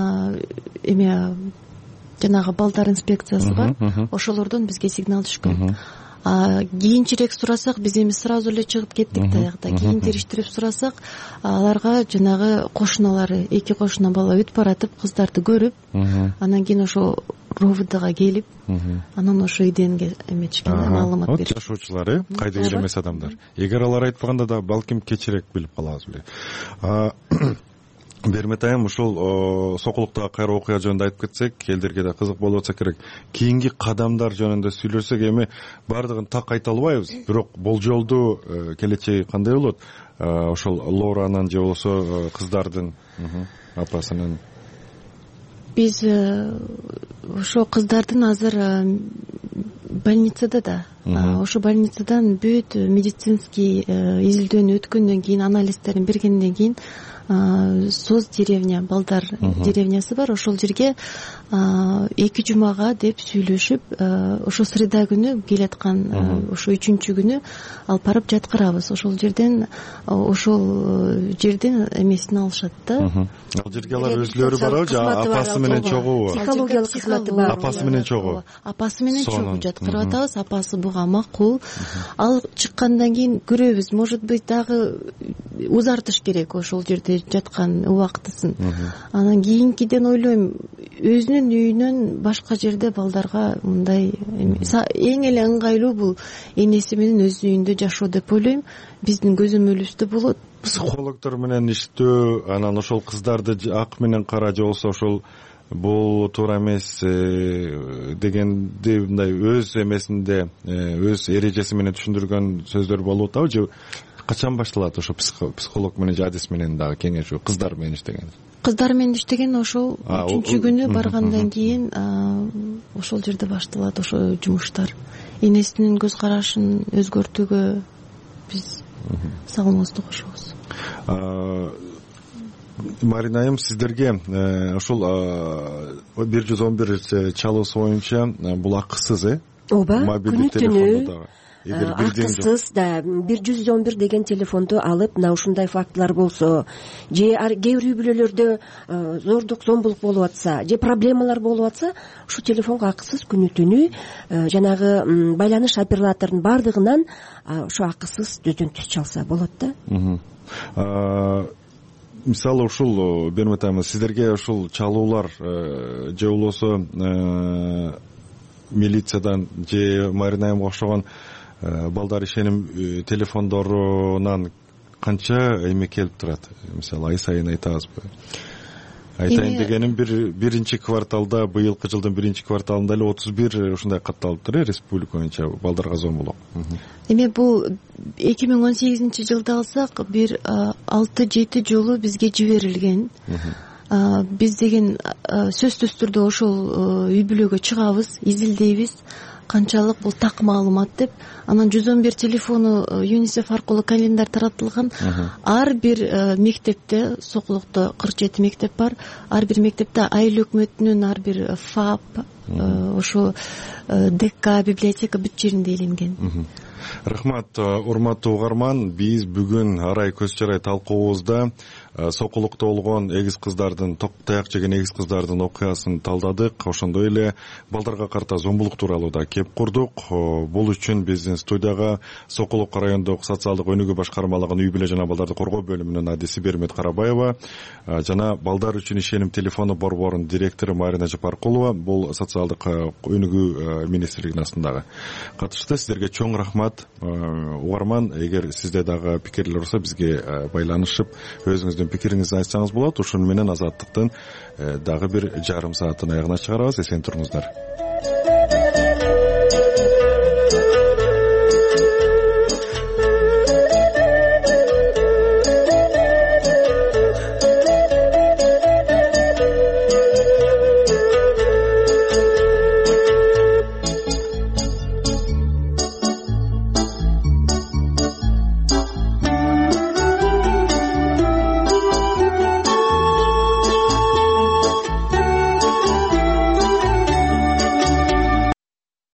эме жанагы балдар инспекциясы бар. Ошолордон бизге сигнал түшкөн. Кийинчерээк сурасак, биз эми сразу эле чыгып кеттик таягда. Кийин териштирип сурасак, аларга жанагы кошуналары, эки кошуна бала өтүп баратып, кыздарды көрүп, анан кийин ошо ровдга келип, анан ошо иденге эметишкен, маалымат беришкен. Жашоочулар, э, кайда эле эмес адамдар. Эгер алар айтпаганда да балким кечирээк билип калабыз беле. Бермет айым, ушул Сокулуктагы кайра окуя жөнүндө айтып кетсек, элдерге да кызык болуп атса керек. Кийинки кадамдар жөнүндө сүйлөсөк, эми бардыгын так айта албайбыз, бирок болжолдуу келечеги кандай болот? Ошол Лоранын же болбосо кыздардын апасынын. Биз ошо кыздардын азыр больницада да, ошо больницадан бүт медицинский изилдөөнү өткөндөн кийин, анализдерин бергенден кийин Соз деревня, балдар деревнясы бар. Ошол жерге эки жумага деп сүйлөшүп, ошо среда күнү келаткан, ошо үчүнчү күнү алып барып жаткырабыз. Ошол жерден ошол жерден эмесин алышат да. Ал жерге алар өзлөрү барабы же апасы менен чогуу? Психологиялык кызматы бар. Апасы менен чогуу. Апасы менен чогуу жаткырып атабыз. Апасы буга макул. Ал чыккандан кийин көрөбүз. Может быть, дагы узартыш керек ошол жерде жаткан убактысын. Анан кийинкиден ойлойм, өзүнүн үйүнөн башка жерде балдарга мындай эң эле ыңгайлуу бул энеси менен өз үйүндө жашоо деп ойлойм. Биздин көзөмөлүбүздө болот. Психологдор менен иштөө, анан ошол кыздарды ак менен кара же болсо ошол бул туура эмес дегенди мындай өз эмесинде, өз эрежеси менен түшүндүргөн сөздөр болуп атабы же качан башталат ошо психолог менен же адис менен дагы кеңешүү, кыздар менен иштеген? Кыздар менен иштеген ошол үчүнчү күнү баргандан кийин ошол жерде башталат ошо жумуштар. Энесинин көз карашын өзгөртүүгө биз салымыбызды кошобуз. Марина айым, сиздерге ошол бир жүз он бир чалуусу боюнча бул акысыз, э? Ооба, күнү түнү акысыз да бир жүз он бир деген телефонду алып, мына ушундай фактылар болсо, же кээ бир үй бүлөлөрдө зордук, зомбулук болуп атса, же проблемалар болуп атса, ушу телефонго акысыз күнү түнү жанагы байланыш операторунун бардыгынан ошо акысыз жүздөн түз чалса болот да. Мисалы ушул Бермет айым, сиздерге ушул чалуулар же болбосо милициядан же Марина айымга окшогон балдар ишеним телефондорунан канча эме келип турат? Мисалы ай сайын айтабызбы? айтайын дегеним бир биринчи кварталда быйылкы жылдын биринчи кварталында эле отуз бир ушундай катталыптыр э республика боюнча балдарга зомбулук. эми бул эки миң он сегизинчи жылды алсак бир алты жети жолу бизге жиберилген. Биз деген сөзсүз түрдө ошол үй бүлөгө чыгабыз, изилдейбиз канчалык бул так маалымат деп. Анан жүз он бир телефону ЮНИСЕФ аркылуу календарь таратылган. Ар бир мектепте, Сокулукта кырк жети мектеп бар, ар бир мектепте айыл өкмөтүнүн ар бир ФАП, ошо ДК, библиотека бүт жеринде иленген. Рахмат, урматтуу угарман, биз бүгүн арай көз чарай талкуубузда Сокулукта болгон эгиз кыздардын, ток таяк жеген эгиз кыздардын окуясын талдадык. Ошондой эле балдарга карата зомбулук тууралуу да кеп курдук. Бул үчүн биздин студияга Сокулук райондук социалдык өнүгүү башкармалыгынын үй бүлө жана балдарды коргоо бөлүмүнүн адиси Бермет Карабаева жана балдар үчүн ишеним телефону борборунун директору Марина Жапаркулова, бул социалдык өнүгүү министрлигинин астындагы катышты. Сиздерге чоң рахмат. Угарман, эгер сизде дагы пикирлер болсо бизге байланышып өзүңүздүн пикириңизди айтсаңыз болот. Ошону менен Азаттыктын дагы бир жарым саатын аягына чыгарабыз. Эсен туруңуздар.